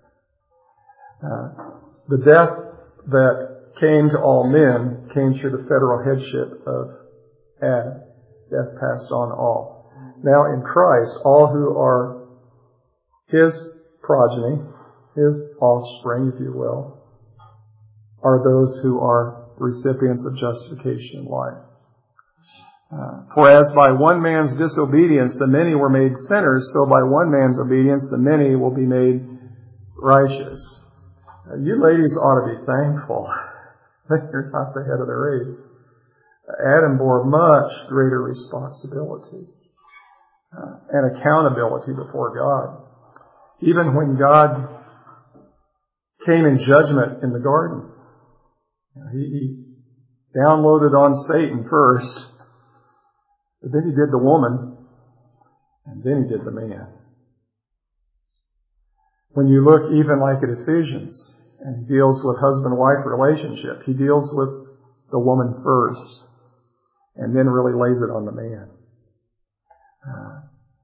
Uh, the death that came to all men came through the federal headship of Adam. Death passed on all. Now in Christ, all who are His progeny, His offspring, if you will, are those who are recipients of justification and life. Uh, for as by one man's disobedience the many were made sinners, so by one man's obedience the many will be made righteous. Uh, you ladies ought to be thankful that you're not the head of the race. Adam bore much greater responsibility uh, and accountability before God. Even when God came in judgment in the garden, he, he downloaded on Satan first, but then he did the woman, and then he did the man. When you look even like at Ephesians, and he deals with husband-wife relationship, he deals with the woman first, and then really lays it on the man. Uh,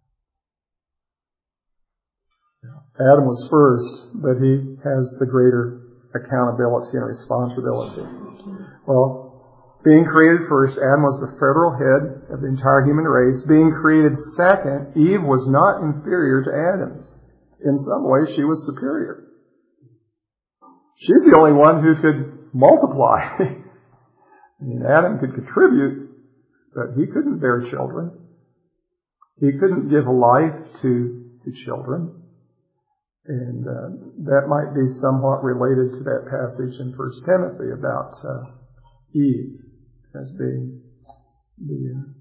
Adam was first, but he has the greater accountability and responsibility. Well, being created first, Adam was the federal head of the entire human race. Being created second, Eve was not inferior to Adam. In some ways, she was superior. She's the only one who could multiply. I mean, Adam could contribute, but he couldn't bear children. He couldn't give life to, to children. And uh, that might be somewhat related to that passage in First Timothy about uh, Eve as being the, uh,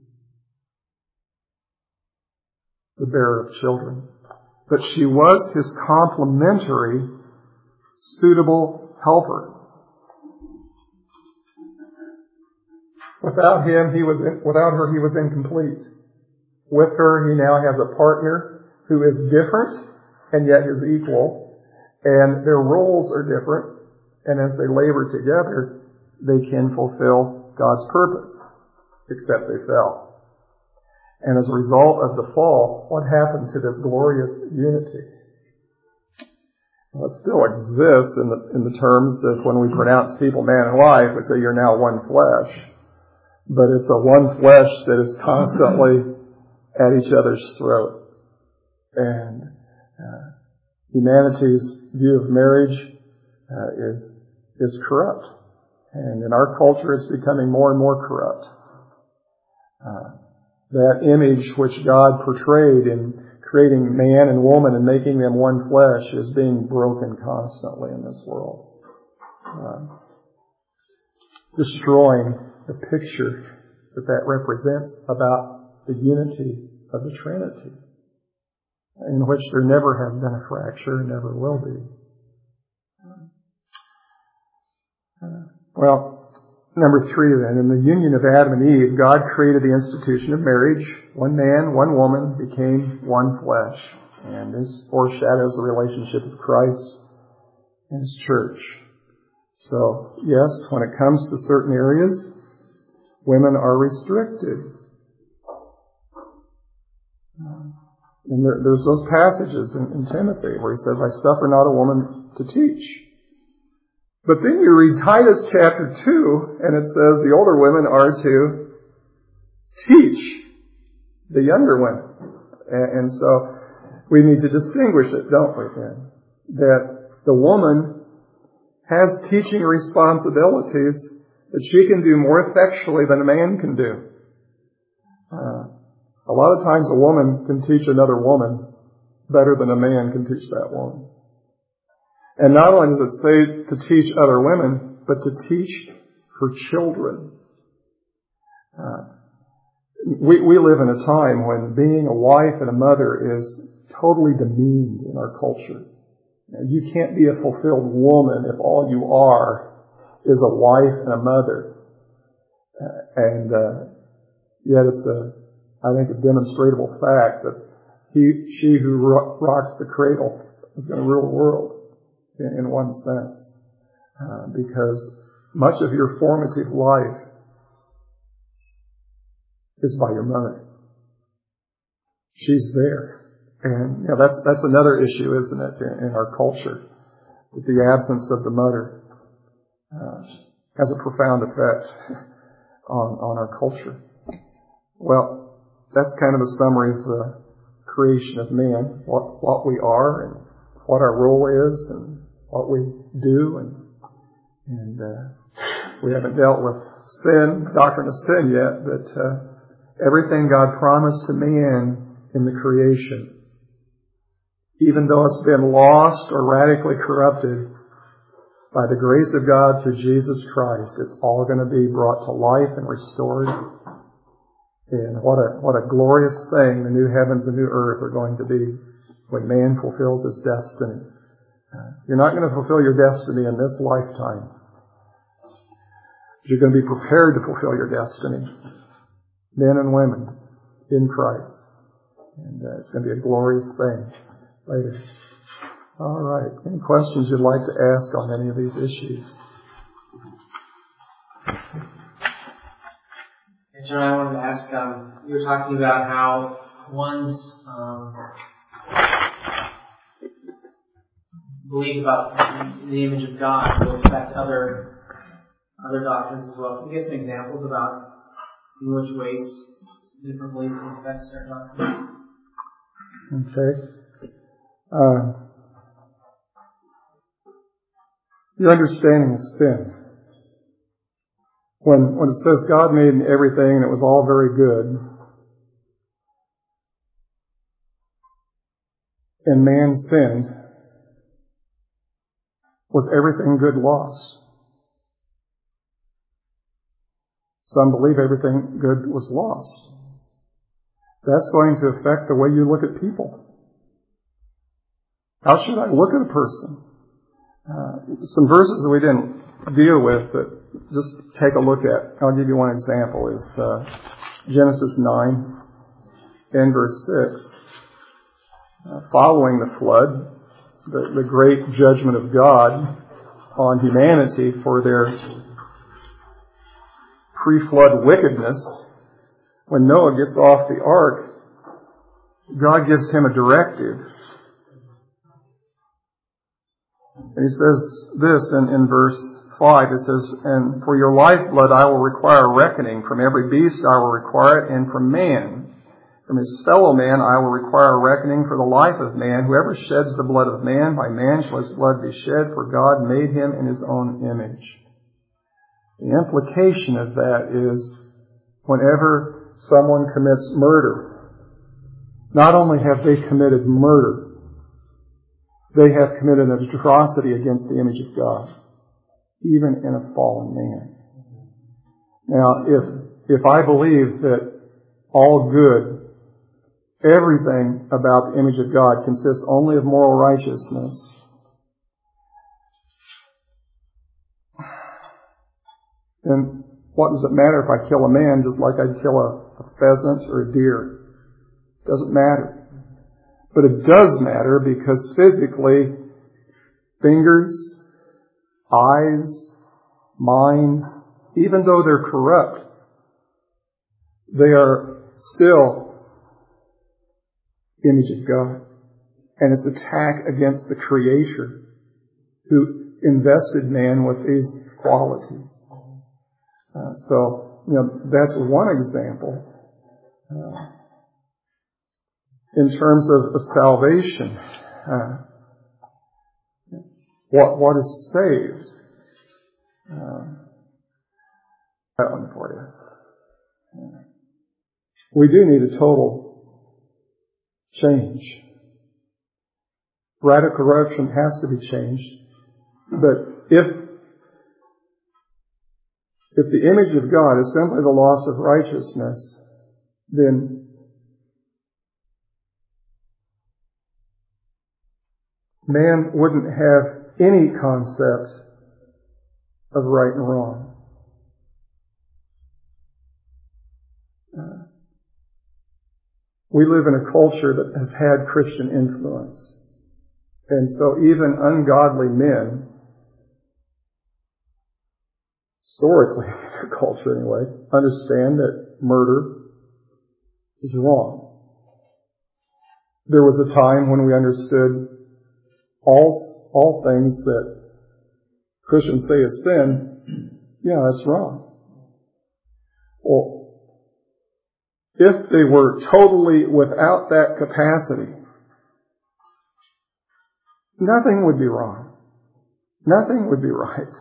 the bearer of children. But she was his complementary, suitable helper. Without him, he was in, without her, he was incomplete. With her, he now has a partner who is different and yet is equal, and their roles are different, and as they labor together, they can fulfill God's purpose except they fell. And as a result of the fall, what happened to this glorious unity? Well, it still exists in the, in the terms that when we pronounce people man and wife, we say you're now one flesh. But it's a one flesh that is constantly at each other's throat. And uh, humanity's view of marriage uh, is is corrupt. And in our culture, it's becoming more and more corrupt. Uh, that image which God portrayed in creating man and woman and making them one flesh is being broken constantly in this world. Uh, destroying the picture that that represents about the unity of the Trinity, in which there never has been a fracture and never will be. Uh, well, Number three then, in the union of Adam and Eve, God created the institution of marriage. One man, one woman became one flesh. And this foreshadows the relationship of Christ and His church. So, yes, when it comes to certain areas, women are restricted. And there, there's those passages in, in Timothy where he says, I suffer not a woman to teach. But then you read Titus chapter two, and it says the older women are to teach the younger women. And, and so we need to distinguish it, don't we, then? That the woman has teaching responsibilities that she can do more effectually than a man can do. Uh, a lot of times a woman can teach another woman better than a man can teach that woman. And not only does it say to teach other women, but to teach her children. Uh, we, we live in a time when being a wife and a mother is totally demeaned in our culture. You can't be a fulfilled woman if all you are is a wife and a mother. Uh, and uh, yet it's a, I think, a demonstrable fact that he, she who ro- rocks the cradle is going to rule the world. In one sense, uh, because much of your formative life is by your mother. She's there, and you know, that's that's another issue, isn't it, in, in our culture? That the absence of the mother uh, has a profound effect on on our culture. Well, that's kind of a summary of the creation of man, what what we are and what our role is, and what we do, and and uh, we haven't dealt with sin, doctrine of sin yet, but uh, everything God promised to man in the creation, even though it's been lost or radically corrupted, by the grace of God through Jesus Christ, it's all going to be brought to life and restored. And what a what a glorious thing the new heavens and new earth are going to be when man fulfills his destiny. Uh, you're not going to fulfill your destiny in this lifetime. You're going to be prepared to fulfill your destiny. Men and women in Christ. And uh, it's going to be a glorious thing later. All right. Any questions you'd like to ask on any of these issues? Hey, John, I wanted to ask, um, you were talking about how one's um, belief about the image of God will affect other other doctrines as well. Can you give some examples about in which ways different beliefs can affect certain doctrines? Okay. Uh, your understanding of sin. When when it says God made everything and it was all very good, and man sinned, was everything good lost? Some believe everything good was lost. That's going to affect the way you look at people. How should I look at a person? Uh, some verses that we didn't deal with, but just take a look at. I'll give you one example. Is uh, Genesis nine and verse six. Uh, following the flood, the, the great judgment of God on humanity for their pre-flood wickedness, when Noah gets off the ark, God gives him a directive. And he says this in, in verse five. It says, "And for your lifeblood I will require reckoning. From every beast I will require it, and from man. From his fellow man I will require a reckoning for the life of man. Whoever sheds the blood of man, by man shall his blood be shed, for God made him in his own image." The implication of that is, whenever someone commits murder, not only have they committed murder, they have committed an atrocity against the image of God, even in a fallen man. Now, if if I believe that all good, everything about the image of God consists only of moral righteousness, then what does it matter if I kill a man just like I'd kill a, a pheasant or a deer? It doesn't matter. But it does matter because physically, fingers, eyes, mind, even though they're corrupt, they are still image of God. And it's attack against the Creator who invested man with these qualities. Uh, so, you know, that's one example. Uh, in terms of, of salvation, uh, what what is saved? Uh, that one for you. Uh, we do need a total change. Radical corruption has to be changed. But if if the image of God is simply the loss of righteousness, then man wouldn't have any concept of right and wrong. Uh, we live in a culture that has had Christian influence. And so even ungodly men, historically in their culture anyway, understand that murder is wrong. There was a time when we understood all, all things that Christians say is sin, yeah, that's wrong. Well, if they were totally without that capacity, nothing would be wrong. Nothing would be right.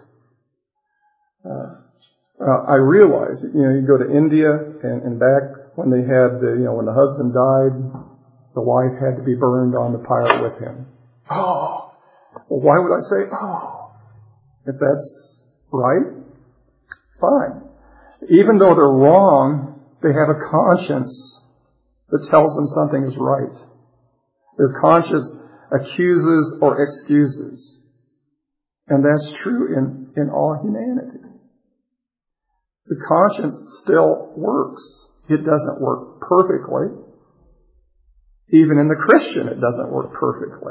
Uh, uh, I realize, you know, you go to India and, and back when they had the, you know, when the husband died, the wife had to be burned on the pyre with him. Oh, well, why would I say, oh, if that's right? Fine. Even though they're wrong, they have a conscience that tells them something is right. Their conscience accuses or excuses. And that's true in, in all humanity. The conscience still works. It doesn't work perfectly. Even in the Christian, it doesn't work perfectly.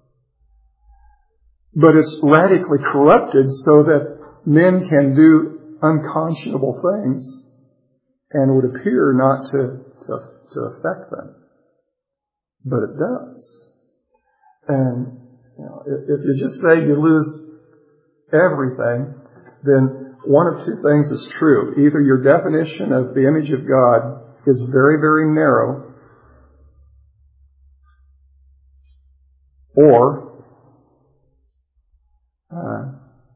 But it's radically corrupted so that men can do unconscionable things and would appear not to, to, to affect them. But it does. And you know, if, if you just say you lose everything, then one of two things is true. Either your definition of the image of God is very, very narrow, or uh,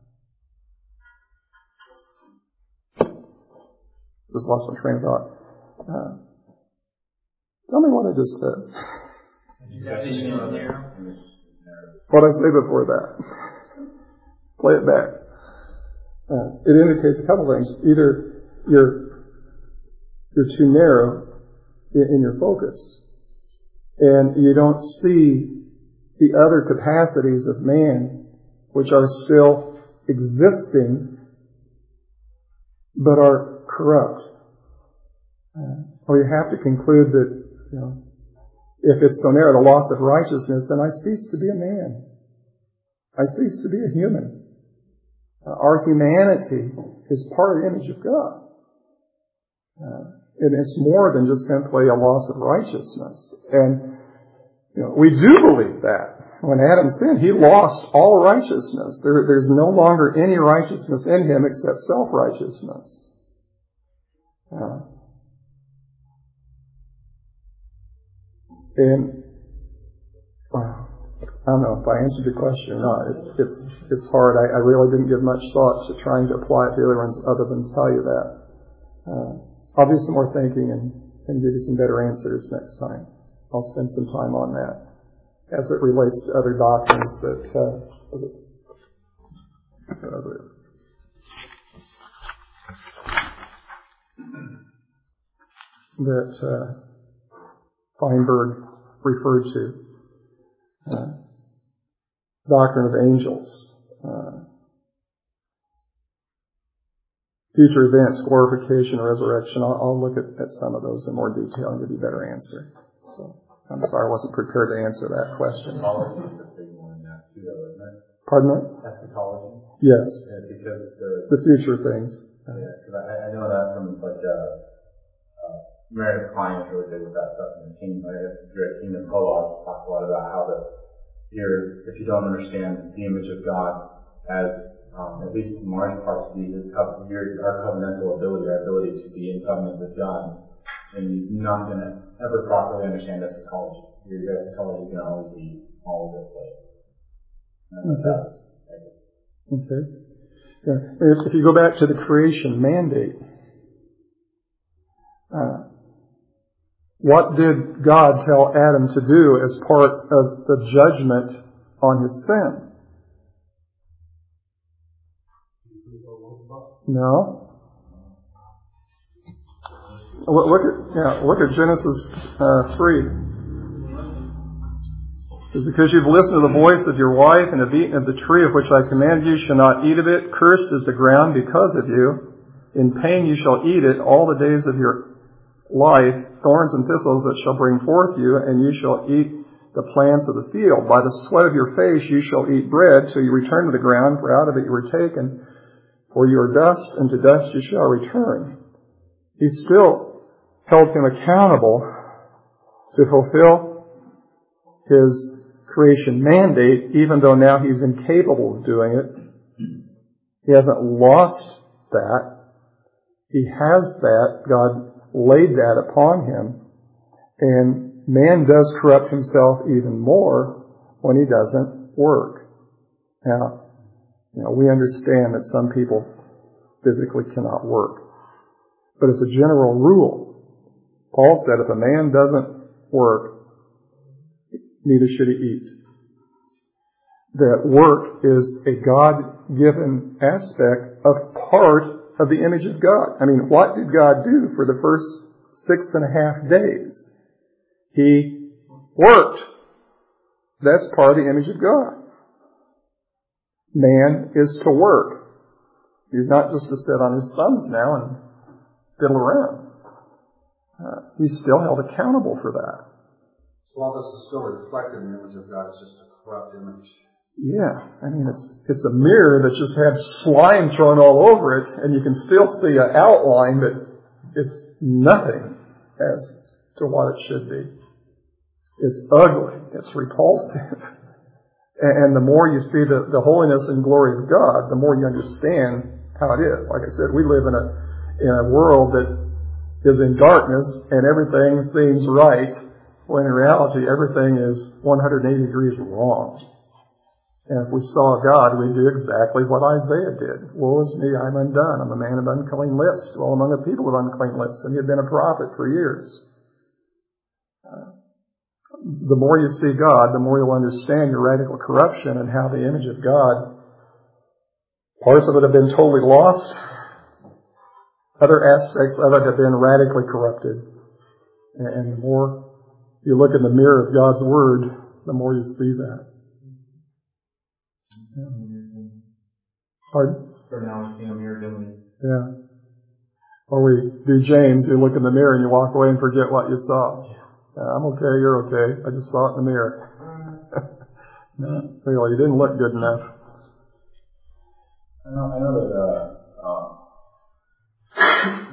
just lost my train of thought. Uh, tell me what I just said. What I say before that. Play it back. Uh, it indicates a couple things. Either you're you're too narrow in, in your focus, and you don't see the other capacities of man, which are still existing, but are corrupt. Uh, or you have to conclude that, you know, if it's so narrow, the loss of righteousness, then I cease to be a man. I cease to be a human. Uh, our humanity is part of the image of God. Uh, And it's more than just simply a loss of righteousness. And you know, we do believe that. When Adam sinned, he lost all righteousness. There, there's no longer any righteousness in him except self-righteousness. Uh, and uh, I don't know if I answered your question or not. It's it's it's hard. I, I really didn't give much thought to trying to apply it to other ones other than tell you that. Uh, I'll do some more thinking and, and give you some better answers next time. I'll spend some time on that as it relates to other doctrines that, uh, was it, what was it? that uh, Feinberg referred to. Uh, doctrine of angels. Uh, future events, glorification, resurrection. I'll, I'll look at, at some of those in more detail and give you a better answer. So. I'm sorry, I wasn't prepared to answer that question. Eschatology is a big one in that too, though, isn't it? Pardon me? Eschatology? Yes. Yeah, because the... The future things. Yeah, because I, I know that from, like, uh, uh, Meredith Klein is really big with that stuff in the team. Right? If you're at Kingdom Co-op, talk a lot about how the, you're, if you don't understand the image of God as, um, at least in large parts of the, his, your, our covenantal ability, our ability to be in covenant with God, and you're not going to ever properly understand eschatology. Your eschatology can always be all over the place. Okay. Okay. Yeah. If, if you go back to the creation mandate, uh, what did God tell Adam to do as part of the judgment on his sin? No. Look at yeah, look at Genesis uh, three. It says, because you've listened to the voice of your wife and have eaten of the tree of which I commanded you, shall not eat of it. Cursed is the ground because of you. In pain you shall eat it all the days of your life. Thorns and thistles that shall bring forth you, and you shall eat the plants of the field. By the sweat of your face you shall eat bread till you return to the ground, for out of it you were taken. For you are dust, and to dust you shall return. He still held him accountable to fulfill his creation mandate, even though now he's incapable of doing it. He hasn't lost that. He has that. God laid that upon him. And man does corrupt himself even more when he doesn't work. Now, you know, we understand that some people physically cannot work. But as a general rule, Paul said if a man doesn't work, neither should he eat. That work is a God-given aspect of part of the image of God. I mean, what did God do for the first six and a half days? He worked. That's part of the image of God. Man is to work. He's not just to sit on his thumbs now and fiddle around. Uh, he's still held accountable for that. So all this is still reflected in the image of God. It's just a corrupt image. Yeah, I mean, it's it's a mirror that just had slime thrown all over it, and you can still see an outline, but it's nothing as to what it should be. It's ugly. It's repulsive. And the more you see the, the holiness and glory of God, the more you understand how it is. Like I said, we live in a in a world that is in darkness, and everything seems right, when in reality everything is one hundred eighty degrees wrong. And if we saw God, we'd do exactly what Isaiah did. Woe is me, I'm undone. I'm a man of unclean lips, dwell among a people of unclean lips. And he had been a prophet for years. Uh, the more you see God, the more you'll understand your radical corruption and how the image of God, parts of it have been totally lost. Other aspects of it have been radically corrupted. And the more you look in the mirror of God's Word, the more you see that. Yeah. Pardon? For now, see a mirror dimly. Yeah. Or we do James, you look in the mirror and you walk away and forget what you saw. Yeah, I'm okay, you're okay. I just saw it in the mirror. No, really, you didn't look good enough. I know, I know that uh, uh,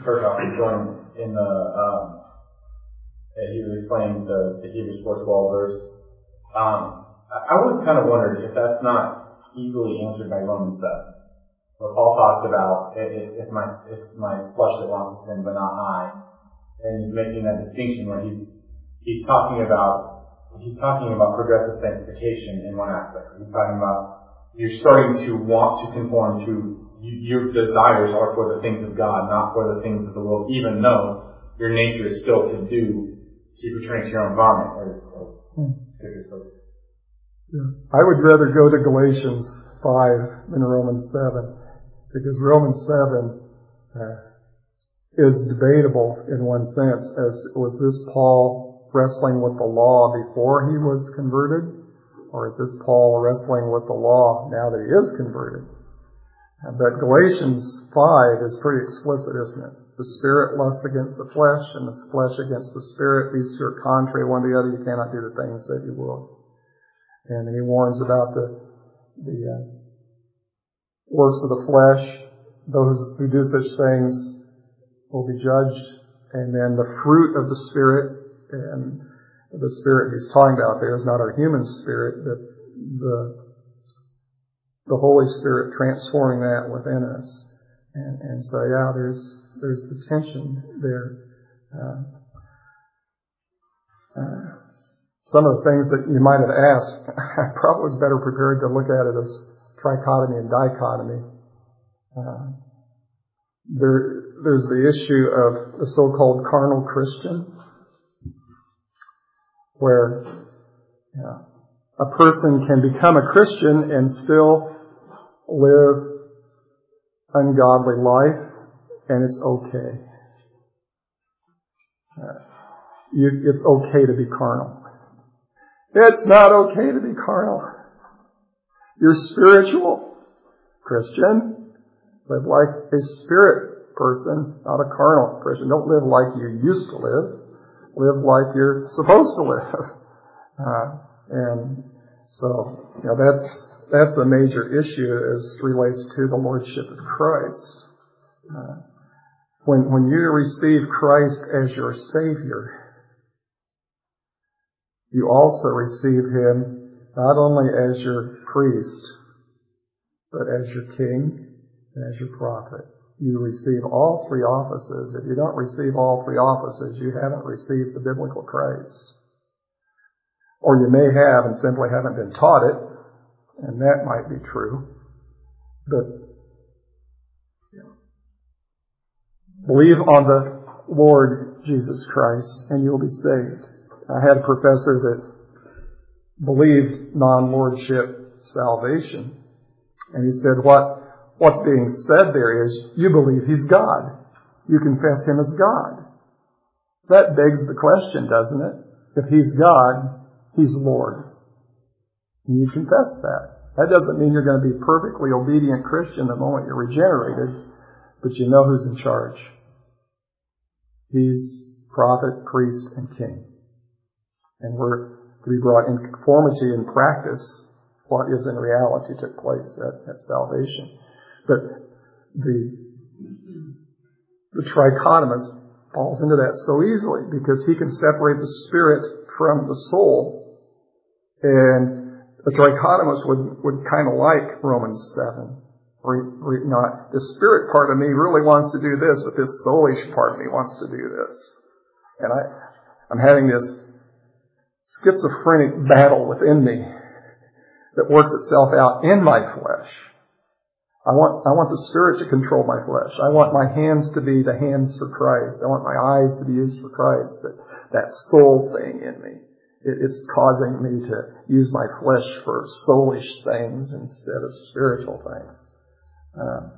Kirchhoff was going in the, um, he was explaining the, the Hebrews four twelve verse. Um, I always kind of wondered if that's not equally answered by Romans seven. Where Paul talks about it, it, it's my it's my flesh that wants to sin, but not I, and he's making that distinction where he's he's talking about he's talking about progressive sanctification in one aspect. He's talking about you're starting to want to conform to you, your desires are for the things of God, not for the things of the world, even though your nature is still to do keep returning to your own vomit. Or, or, hmm. yeah. I would rather go to Galatians five than Romans seven. Because Romans seven uh, is debatable in one sense, as was this Paul wrestling with the law before he was converted, or is this Paul wrestling with the law now that he is converted? Uh, but Galatians five is pretty explicit, isn't it? The spirit lusts against the flesh, and the flesh against the spirit. These two are contrary one to the other. You cannot do the things that you will. And then he warns about the the uh, works of the flesh. Those who do such things will be judged. And then the fruit of the Spirit, and the Spirit he's talking about there is not our human spirit, but the the Holy Spirit transforming that within us. And, and so, yeah, there's there's the tension there. Uh, uh, some of the things that you might have asked, I probably was better prepared to look at it as trichotomy and dichotomy. Uh, there, there's the issue of the so-called carnal Christian, where you know, a person can become a Christian and still live ungodly life, and it's okay. Uh, you, it's okay to be carnal. It's not okay to be carnal. You're spiritual. Christian, live like a spirit person, not a carnal Christian. Don't live like you used to live. Live like you're supposed to live. Uh, and so, you know, that's that's a major issue as relates to the Lordship of Christ. Uh, when when you receive Christ as your Savior, you also receive Him not only as your priest, but as your king and as your prophet. You receive all three offices. If you don't receive all three offices, you haven't received the biblical Christ. Or you may have and simply haven't been taught it, and that might be true. But you know, believe on the Lord Jesus Christ and you'll be saved. I had a professor that believed non-lordship salvation. And he said, what, what's being said there is, you believe He's God. You confess Him as God. That begs the question, doesn't it? If He's God, He's Lord. And you confess that. That doesn't mean you're going to be a perfectly obedient Christian the moment you're regenerated, but you know who's in charge. He's prophet, priest, and king. And we're to be brought in conformity in practice what is in reality took place at, at salvation. But the the trichotomist falls into that so easily because he can separate the spirit from the soul. And the trichotomist would, would kind of like Romans seven. Where, where, you know, the spirit part of me really wants to do this, but this soulish part of me wants to do this. And I, I'm having this schizophrenic battle within me that works itself out in my flesh. I want, I want the Spirit to control my flesh. I want my hands to be the hands for Christ. I want my eyes to be used for Christ. But that soul thing in me, it, it's causing me to use my flesh for soulish things instead of spiritual things. Uh,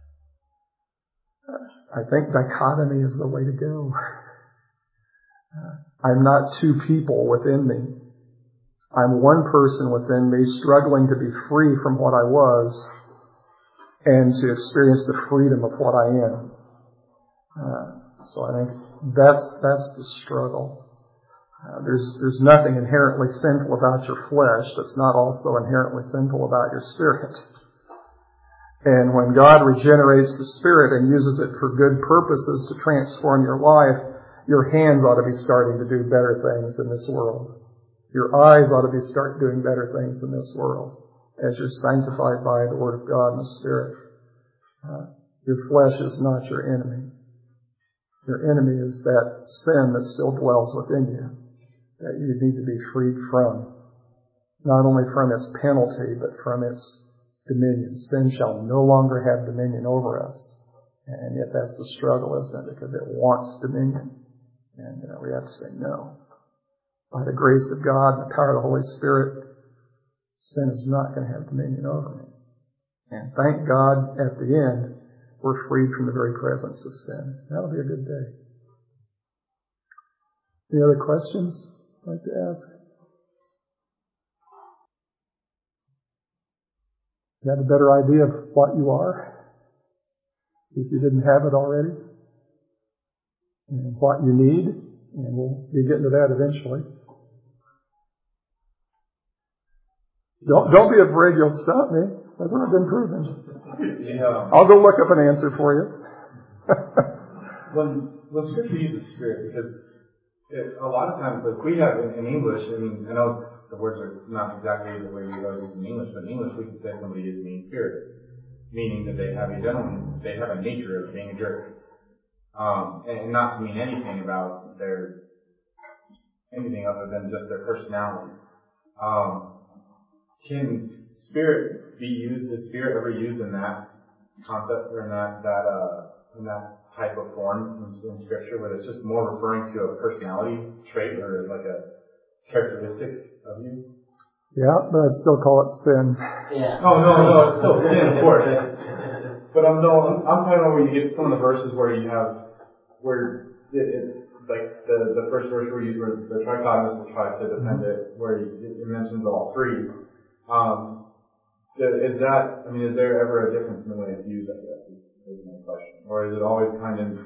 I think dichotomy is the way to go. Uh, I'm not two people within me. I'm one person within me struggling to be free from what I was and to experience the freedom of what I am. Uh, so I think that's that's the struggle. Uh, there's there's nothing inherently sinful about your flesh that's not also inherently sinful about your spirit. And when God regenerates the Spirit and uses it for good purposes to transform your life, your hands ought to be starting to do better things in this world. Your eyes ought to be start doing better things in this world as you're sanctified by the Word of God and the Spirit. Uh, your flesh is not your enemy. Your enemy is that sin that still dwells within you, that you need to be freed from. Not only from its penalty, but from its dominion. Sin shall no longer have dominion over us. And yet that's the struggle, isn't it? Because it wants dominion. And uh, we have to say no. By the grace of God and the power of the Holy Spirit, sin is not going to have dominion over me. And thank God at the end, we're freed from the very presence of sin. That'll be a good day. Any other questions I'd like to ask? You have a better idea of what you are, if you didn't have it already, and what you need, and we'll be getting to that eventually. Don't, don't be afraid you'll stop me. That's what I've been proven. Yeah. I'll go look up an answer for you. when, when Scripture uses Spirit, because it, a lot of times, like we have in, in English, I mean, I know the words are not exactly the way we always use in English, but in English we can say somebody is mean spirited, meaning that they have a gentleman, they have a nature of being a jerk. Um, and, and not to mean anything about their, anything other than just their personality. Um, can spirit be used, is spirit ever used in that concept, or in that, that, uh, in that type of form in, in Scripture, where it's just more referring to a personality trait or like a characteristic of you? Yeah, but I'd still call it sin. Yeah. Oh, no, no, it's still sin, of course. But I'm, no, I'm, I'm talking about where you get some of the verses where you have, where it, it like the, the first verse where you, where the trichotomist will try to defend it, where it, it mentions all three. Um, is that, I mean, is there ever a difference in the way it's used, I guess, is, is my question. Or is it always kind of...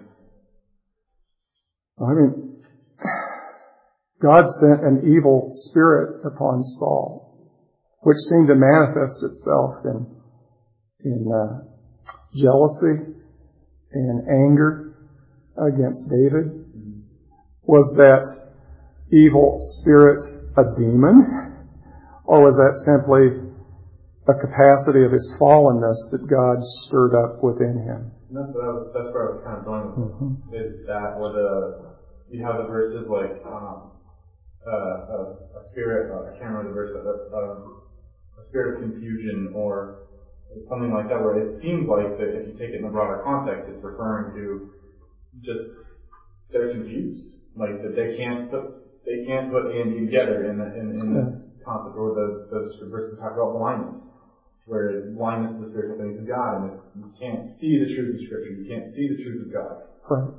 I mean, God sent an evil spirit upon Saul, which seemed to manifest itself in, in uh, jealousy and anger against David. Was that evil spirit a demon? Or was that simply a capacity of his fallenness that God stirred up within him? And that's, what I was, that's where I was kind of going with it. Mm-hmm. Is that, or the, you have the verses like, um, uh, a, a spirit, uh, I can't remember the verse, but uh, a spirit of confusion or something like that, where it seems like that if you take it in a broader context, it's referring to just, they're confused. Like that they can't put, they can't put A and B together in the, in, in yeah. the concept, or the, the verses talk about blindness, where blindness is the spiritual things of God, and it's, you can't see the truth of Scripture, you can't see the truth of God. Right.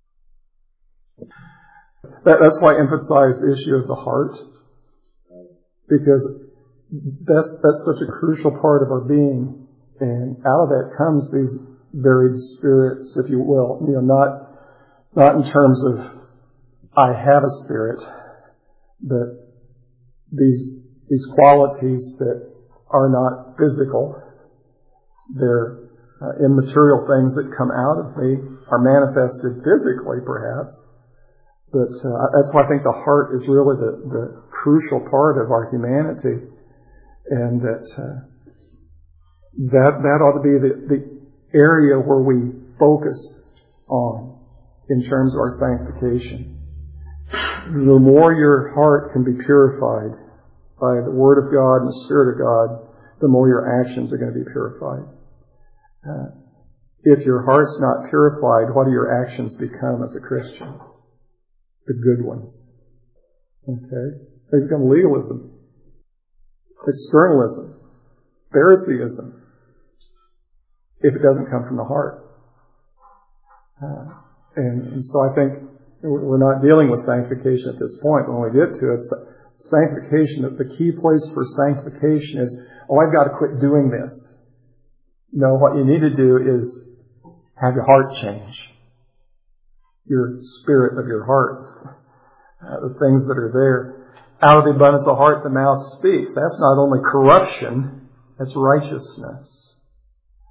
That, that's why I emphasize the issue of the heart, because that's that's such a crucial part of our being, and out of that comes these varied spirits, if you will. You know, not not in terms of I have a spirit, but these these qualities that are not physical, they're uh, immaterial things that come out of me, are manifested physically, perhaps. But uh, that's why I think the heart is really the, the crucial part of our humanity, and that uh, that that ought to be the, the area where we focus on in terms of our sanctification. The more your heart can be purified by the Word of God and the Spirit of God, the more your actions are going to be purified. Uh, if your heart's not purified, what do your actions become as a Christian? The good ones. Okay? They become legalism, externalism, Phariseeism, if it doesn't come from the heart. Uh, and, and so I think we're not dealing with sanctification at this point. When we get to it, sanctification, the key place for sanctification is, oh, I've got to quit doing this. No, what you need to do is have your heart change. Your spirit of your heart. Uh, the things that are there. Out of the abundance of the heart, the mouth speaks. That's not only corruption, that's righteousness.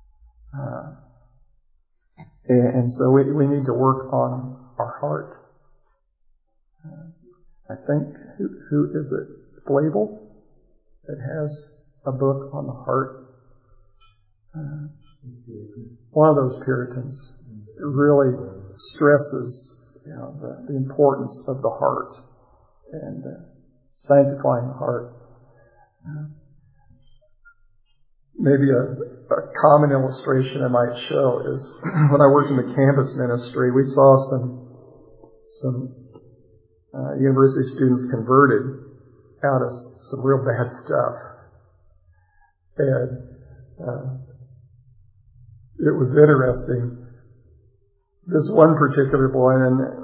Uh, and, and so we, we need to work on our heart. Uh, I think, who, who is it? Flavel that has a book on the heart. Uh, one of those Puritans really stresses, you know, the, the importance of the heart and uh, sanctifying the heart. Uh, maybe a, a common illustration I might show is when I worked in the campus ministry, we saw some some uh, university students converted out of some real bad stuff, and uh, it was interesting. This one particular boy, and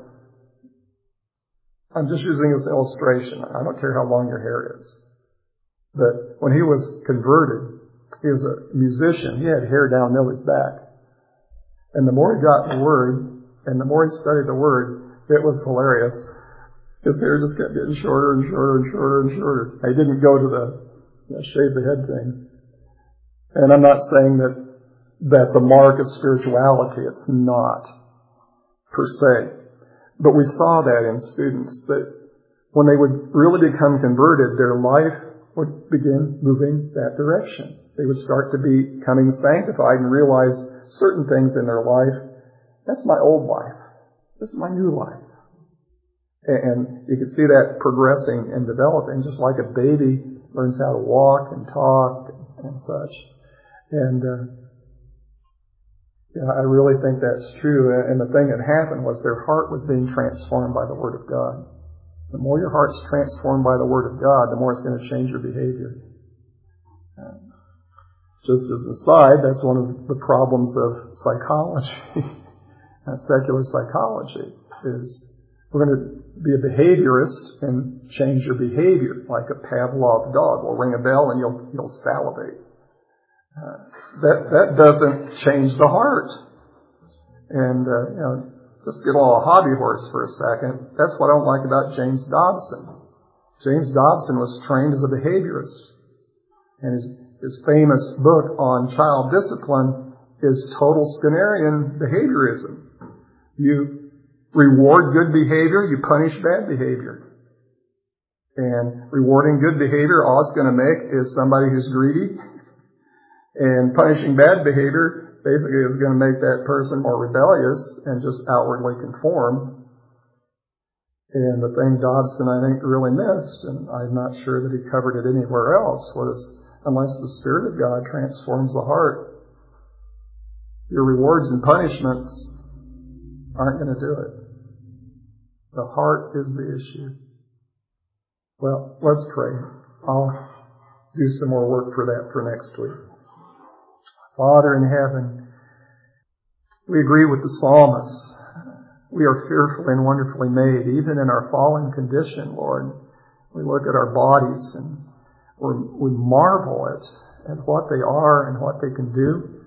I'm just using this illustration. I don't care how long your hair is. But when he was converted, he was a musician. He had hair down near his back. And the more he got the Word, and the more he studied the Word, it was hilarious. His hair just kept getting shorter and shorter and shorter and shorter. I didn't go to the you know, shave the head thing. And I'm not saying that that's a mark of spirituality. It's not, per se. But we saw that in students, that when they would really become converted, their life would begin moving that direction. They would start to be becoming sanctified and realize certain things in their life. That's my old life. This is my new life. And you can see that progressing and developing, just like a baby learns how to walk and talk and such. And uh, yeah, I really think that's true. And the thing that happened was their heart was being transformed by the Word of God. The more your heart's transformed by the Word of God, the more it's going to change your behavior. Uh, just as an aside, that's one of the problems of psychology, uh, secular psychology, is we're going to be a behaviorist and change your behavior, like a Pavlov dog. We'll ring a bell and you'll you'll salivate. Uh, that that doesn't change the heart. And uh, you know, just get a little hobby horse for a second. That's what I don't like about James Dobson. James Dobson was trained as a behaviorist, and his his famous book on child discipline is total Skinnerian behaviorism. You reward good behavior, you punish bad behavior. And rewarding good behavior, all it's going to make is somebody who's greedy. And punishing bad behavior basically is going to make that person more rebellious and just outwardly conform. And the thing Dobson, I think, really missed, and I'm not sure that he covered it anywhere else, was unless the Spirit of God transforms the heart, your rewards and punishments aren't going to do it. The heart is the issue. Well, let's pray. I'll do some more work for that for next week. Father in heaven, we agree with the psalmist. We are fearfully and wonderfully made, even in our fallen condition, Lord. We look at our bodies and we're, we marvel at, at what they are and what they can do.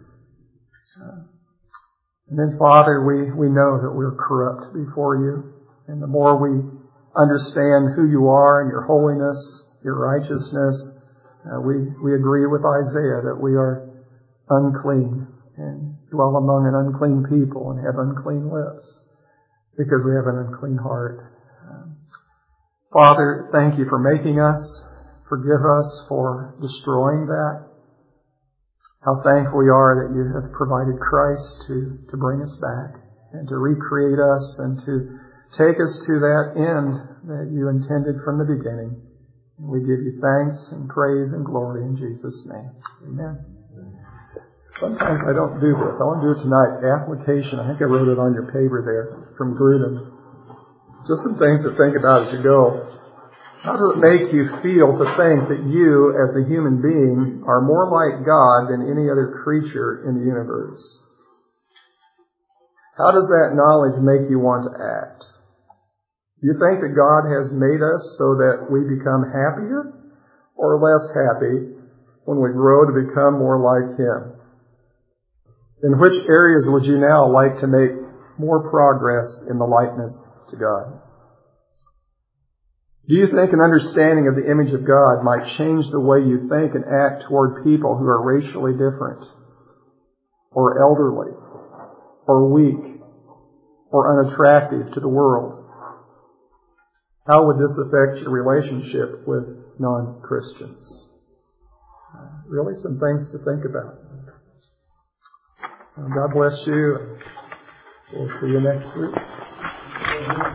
And then, Father, we, we know that we're corrupt before you. And the more we understand who you are and your holiness, your righteousness, uh, we, we agree with Isaiah that we are unclean and dwell among an unclean people and have unclean lips because we have an unclean heart. Um, Father, thank you for making us. Forgive us for destroying that. How thankful we are that you have provided Christ to, to bring us back and to recreate us and to take us to that end that you intended from the beginning. And we give you thanks and praise and glory in Jesus' name. Amen. Sometimes I don't do this. I want to do it tonight. Application. I think I wrote it on your paper there from Grudem. Just some things to think about as you go. How does it make you feel to think that you, as a human being, are more like God than any other creature in the universe? How does that knowledge make you want to act? Do you think that God has made us so that we become happier or less happy when we grow to become more like Him? In which areas would you now like to make more progress in the likeness to God? Do you think an understanding of the image of God might change the way you think and act toward people who are racially different? or elderly or weak or unattractive to the world? How would this affect your relationship with non-Christians? Uh, really some things to think about. Uh, God bless you. We'll see you next week.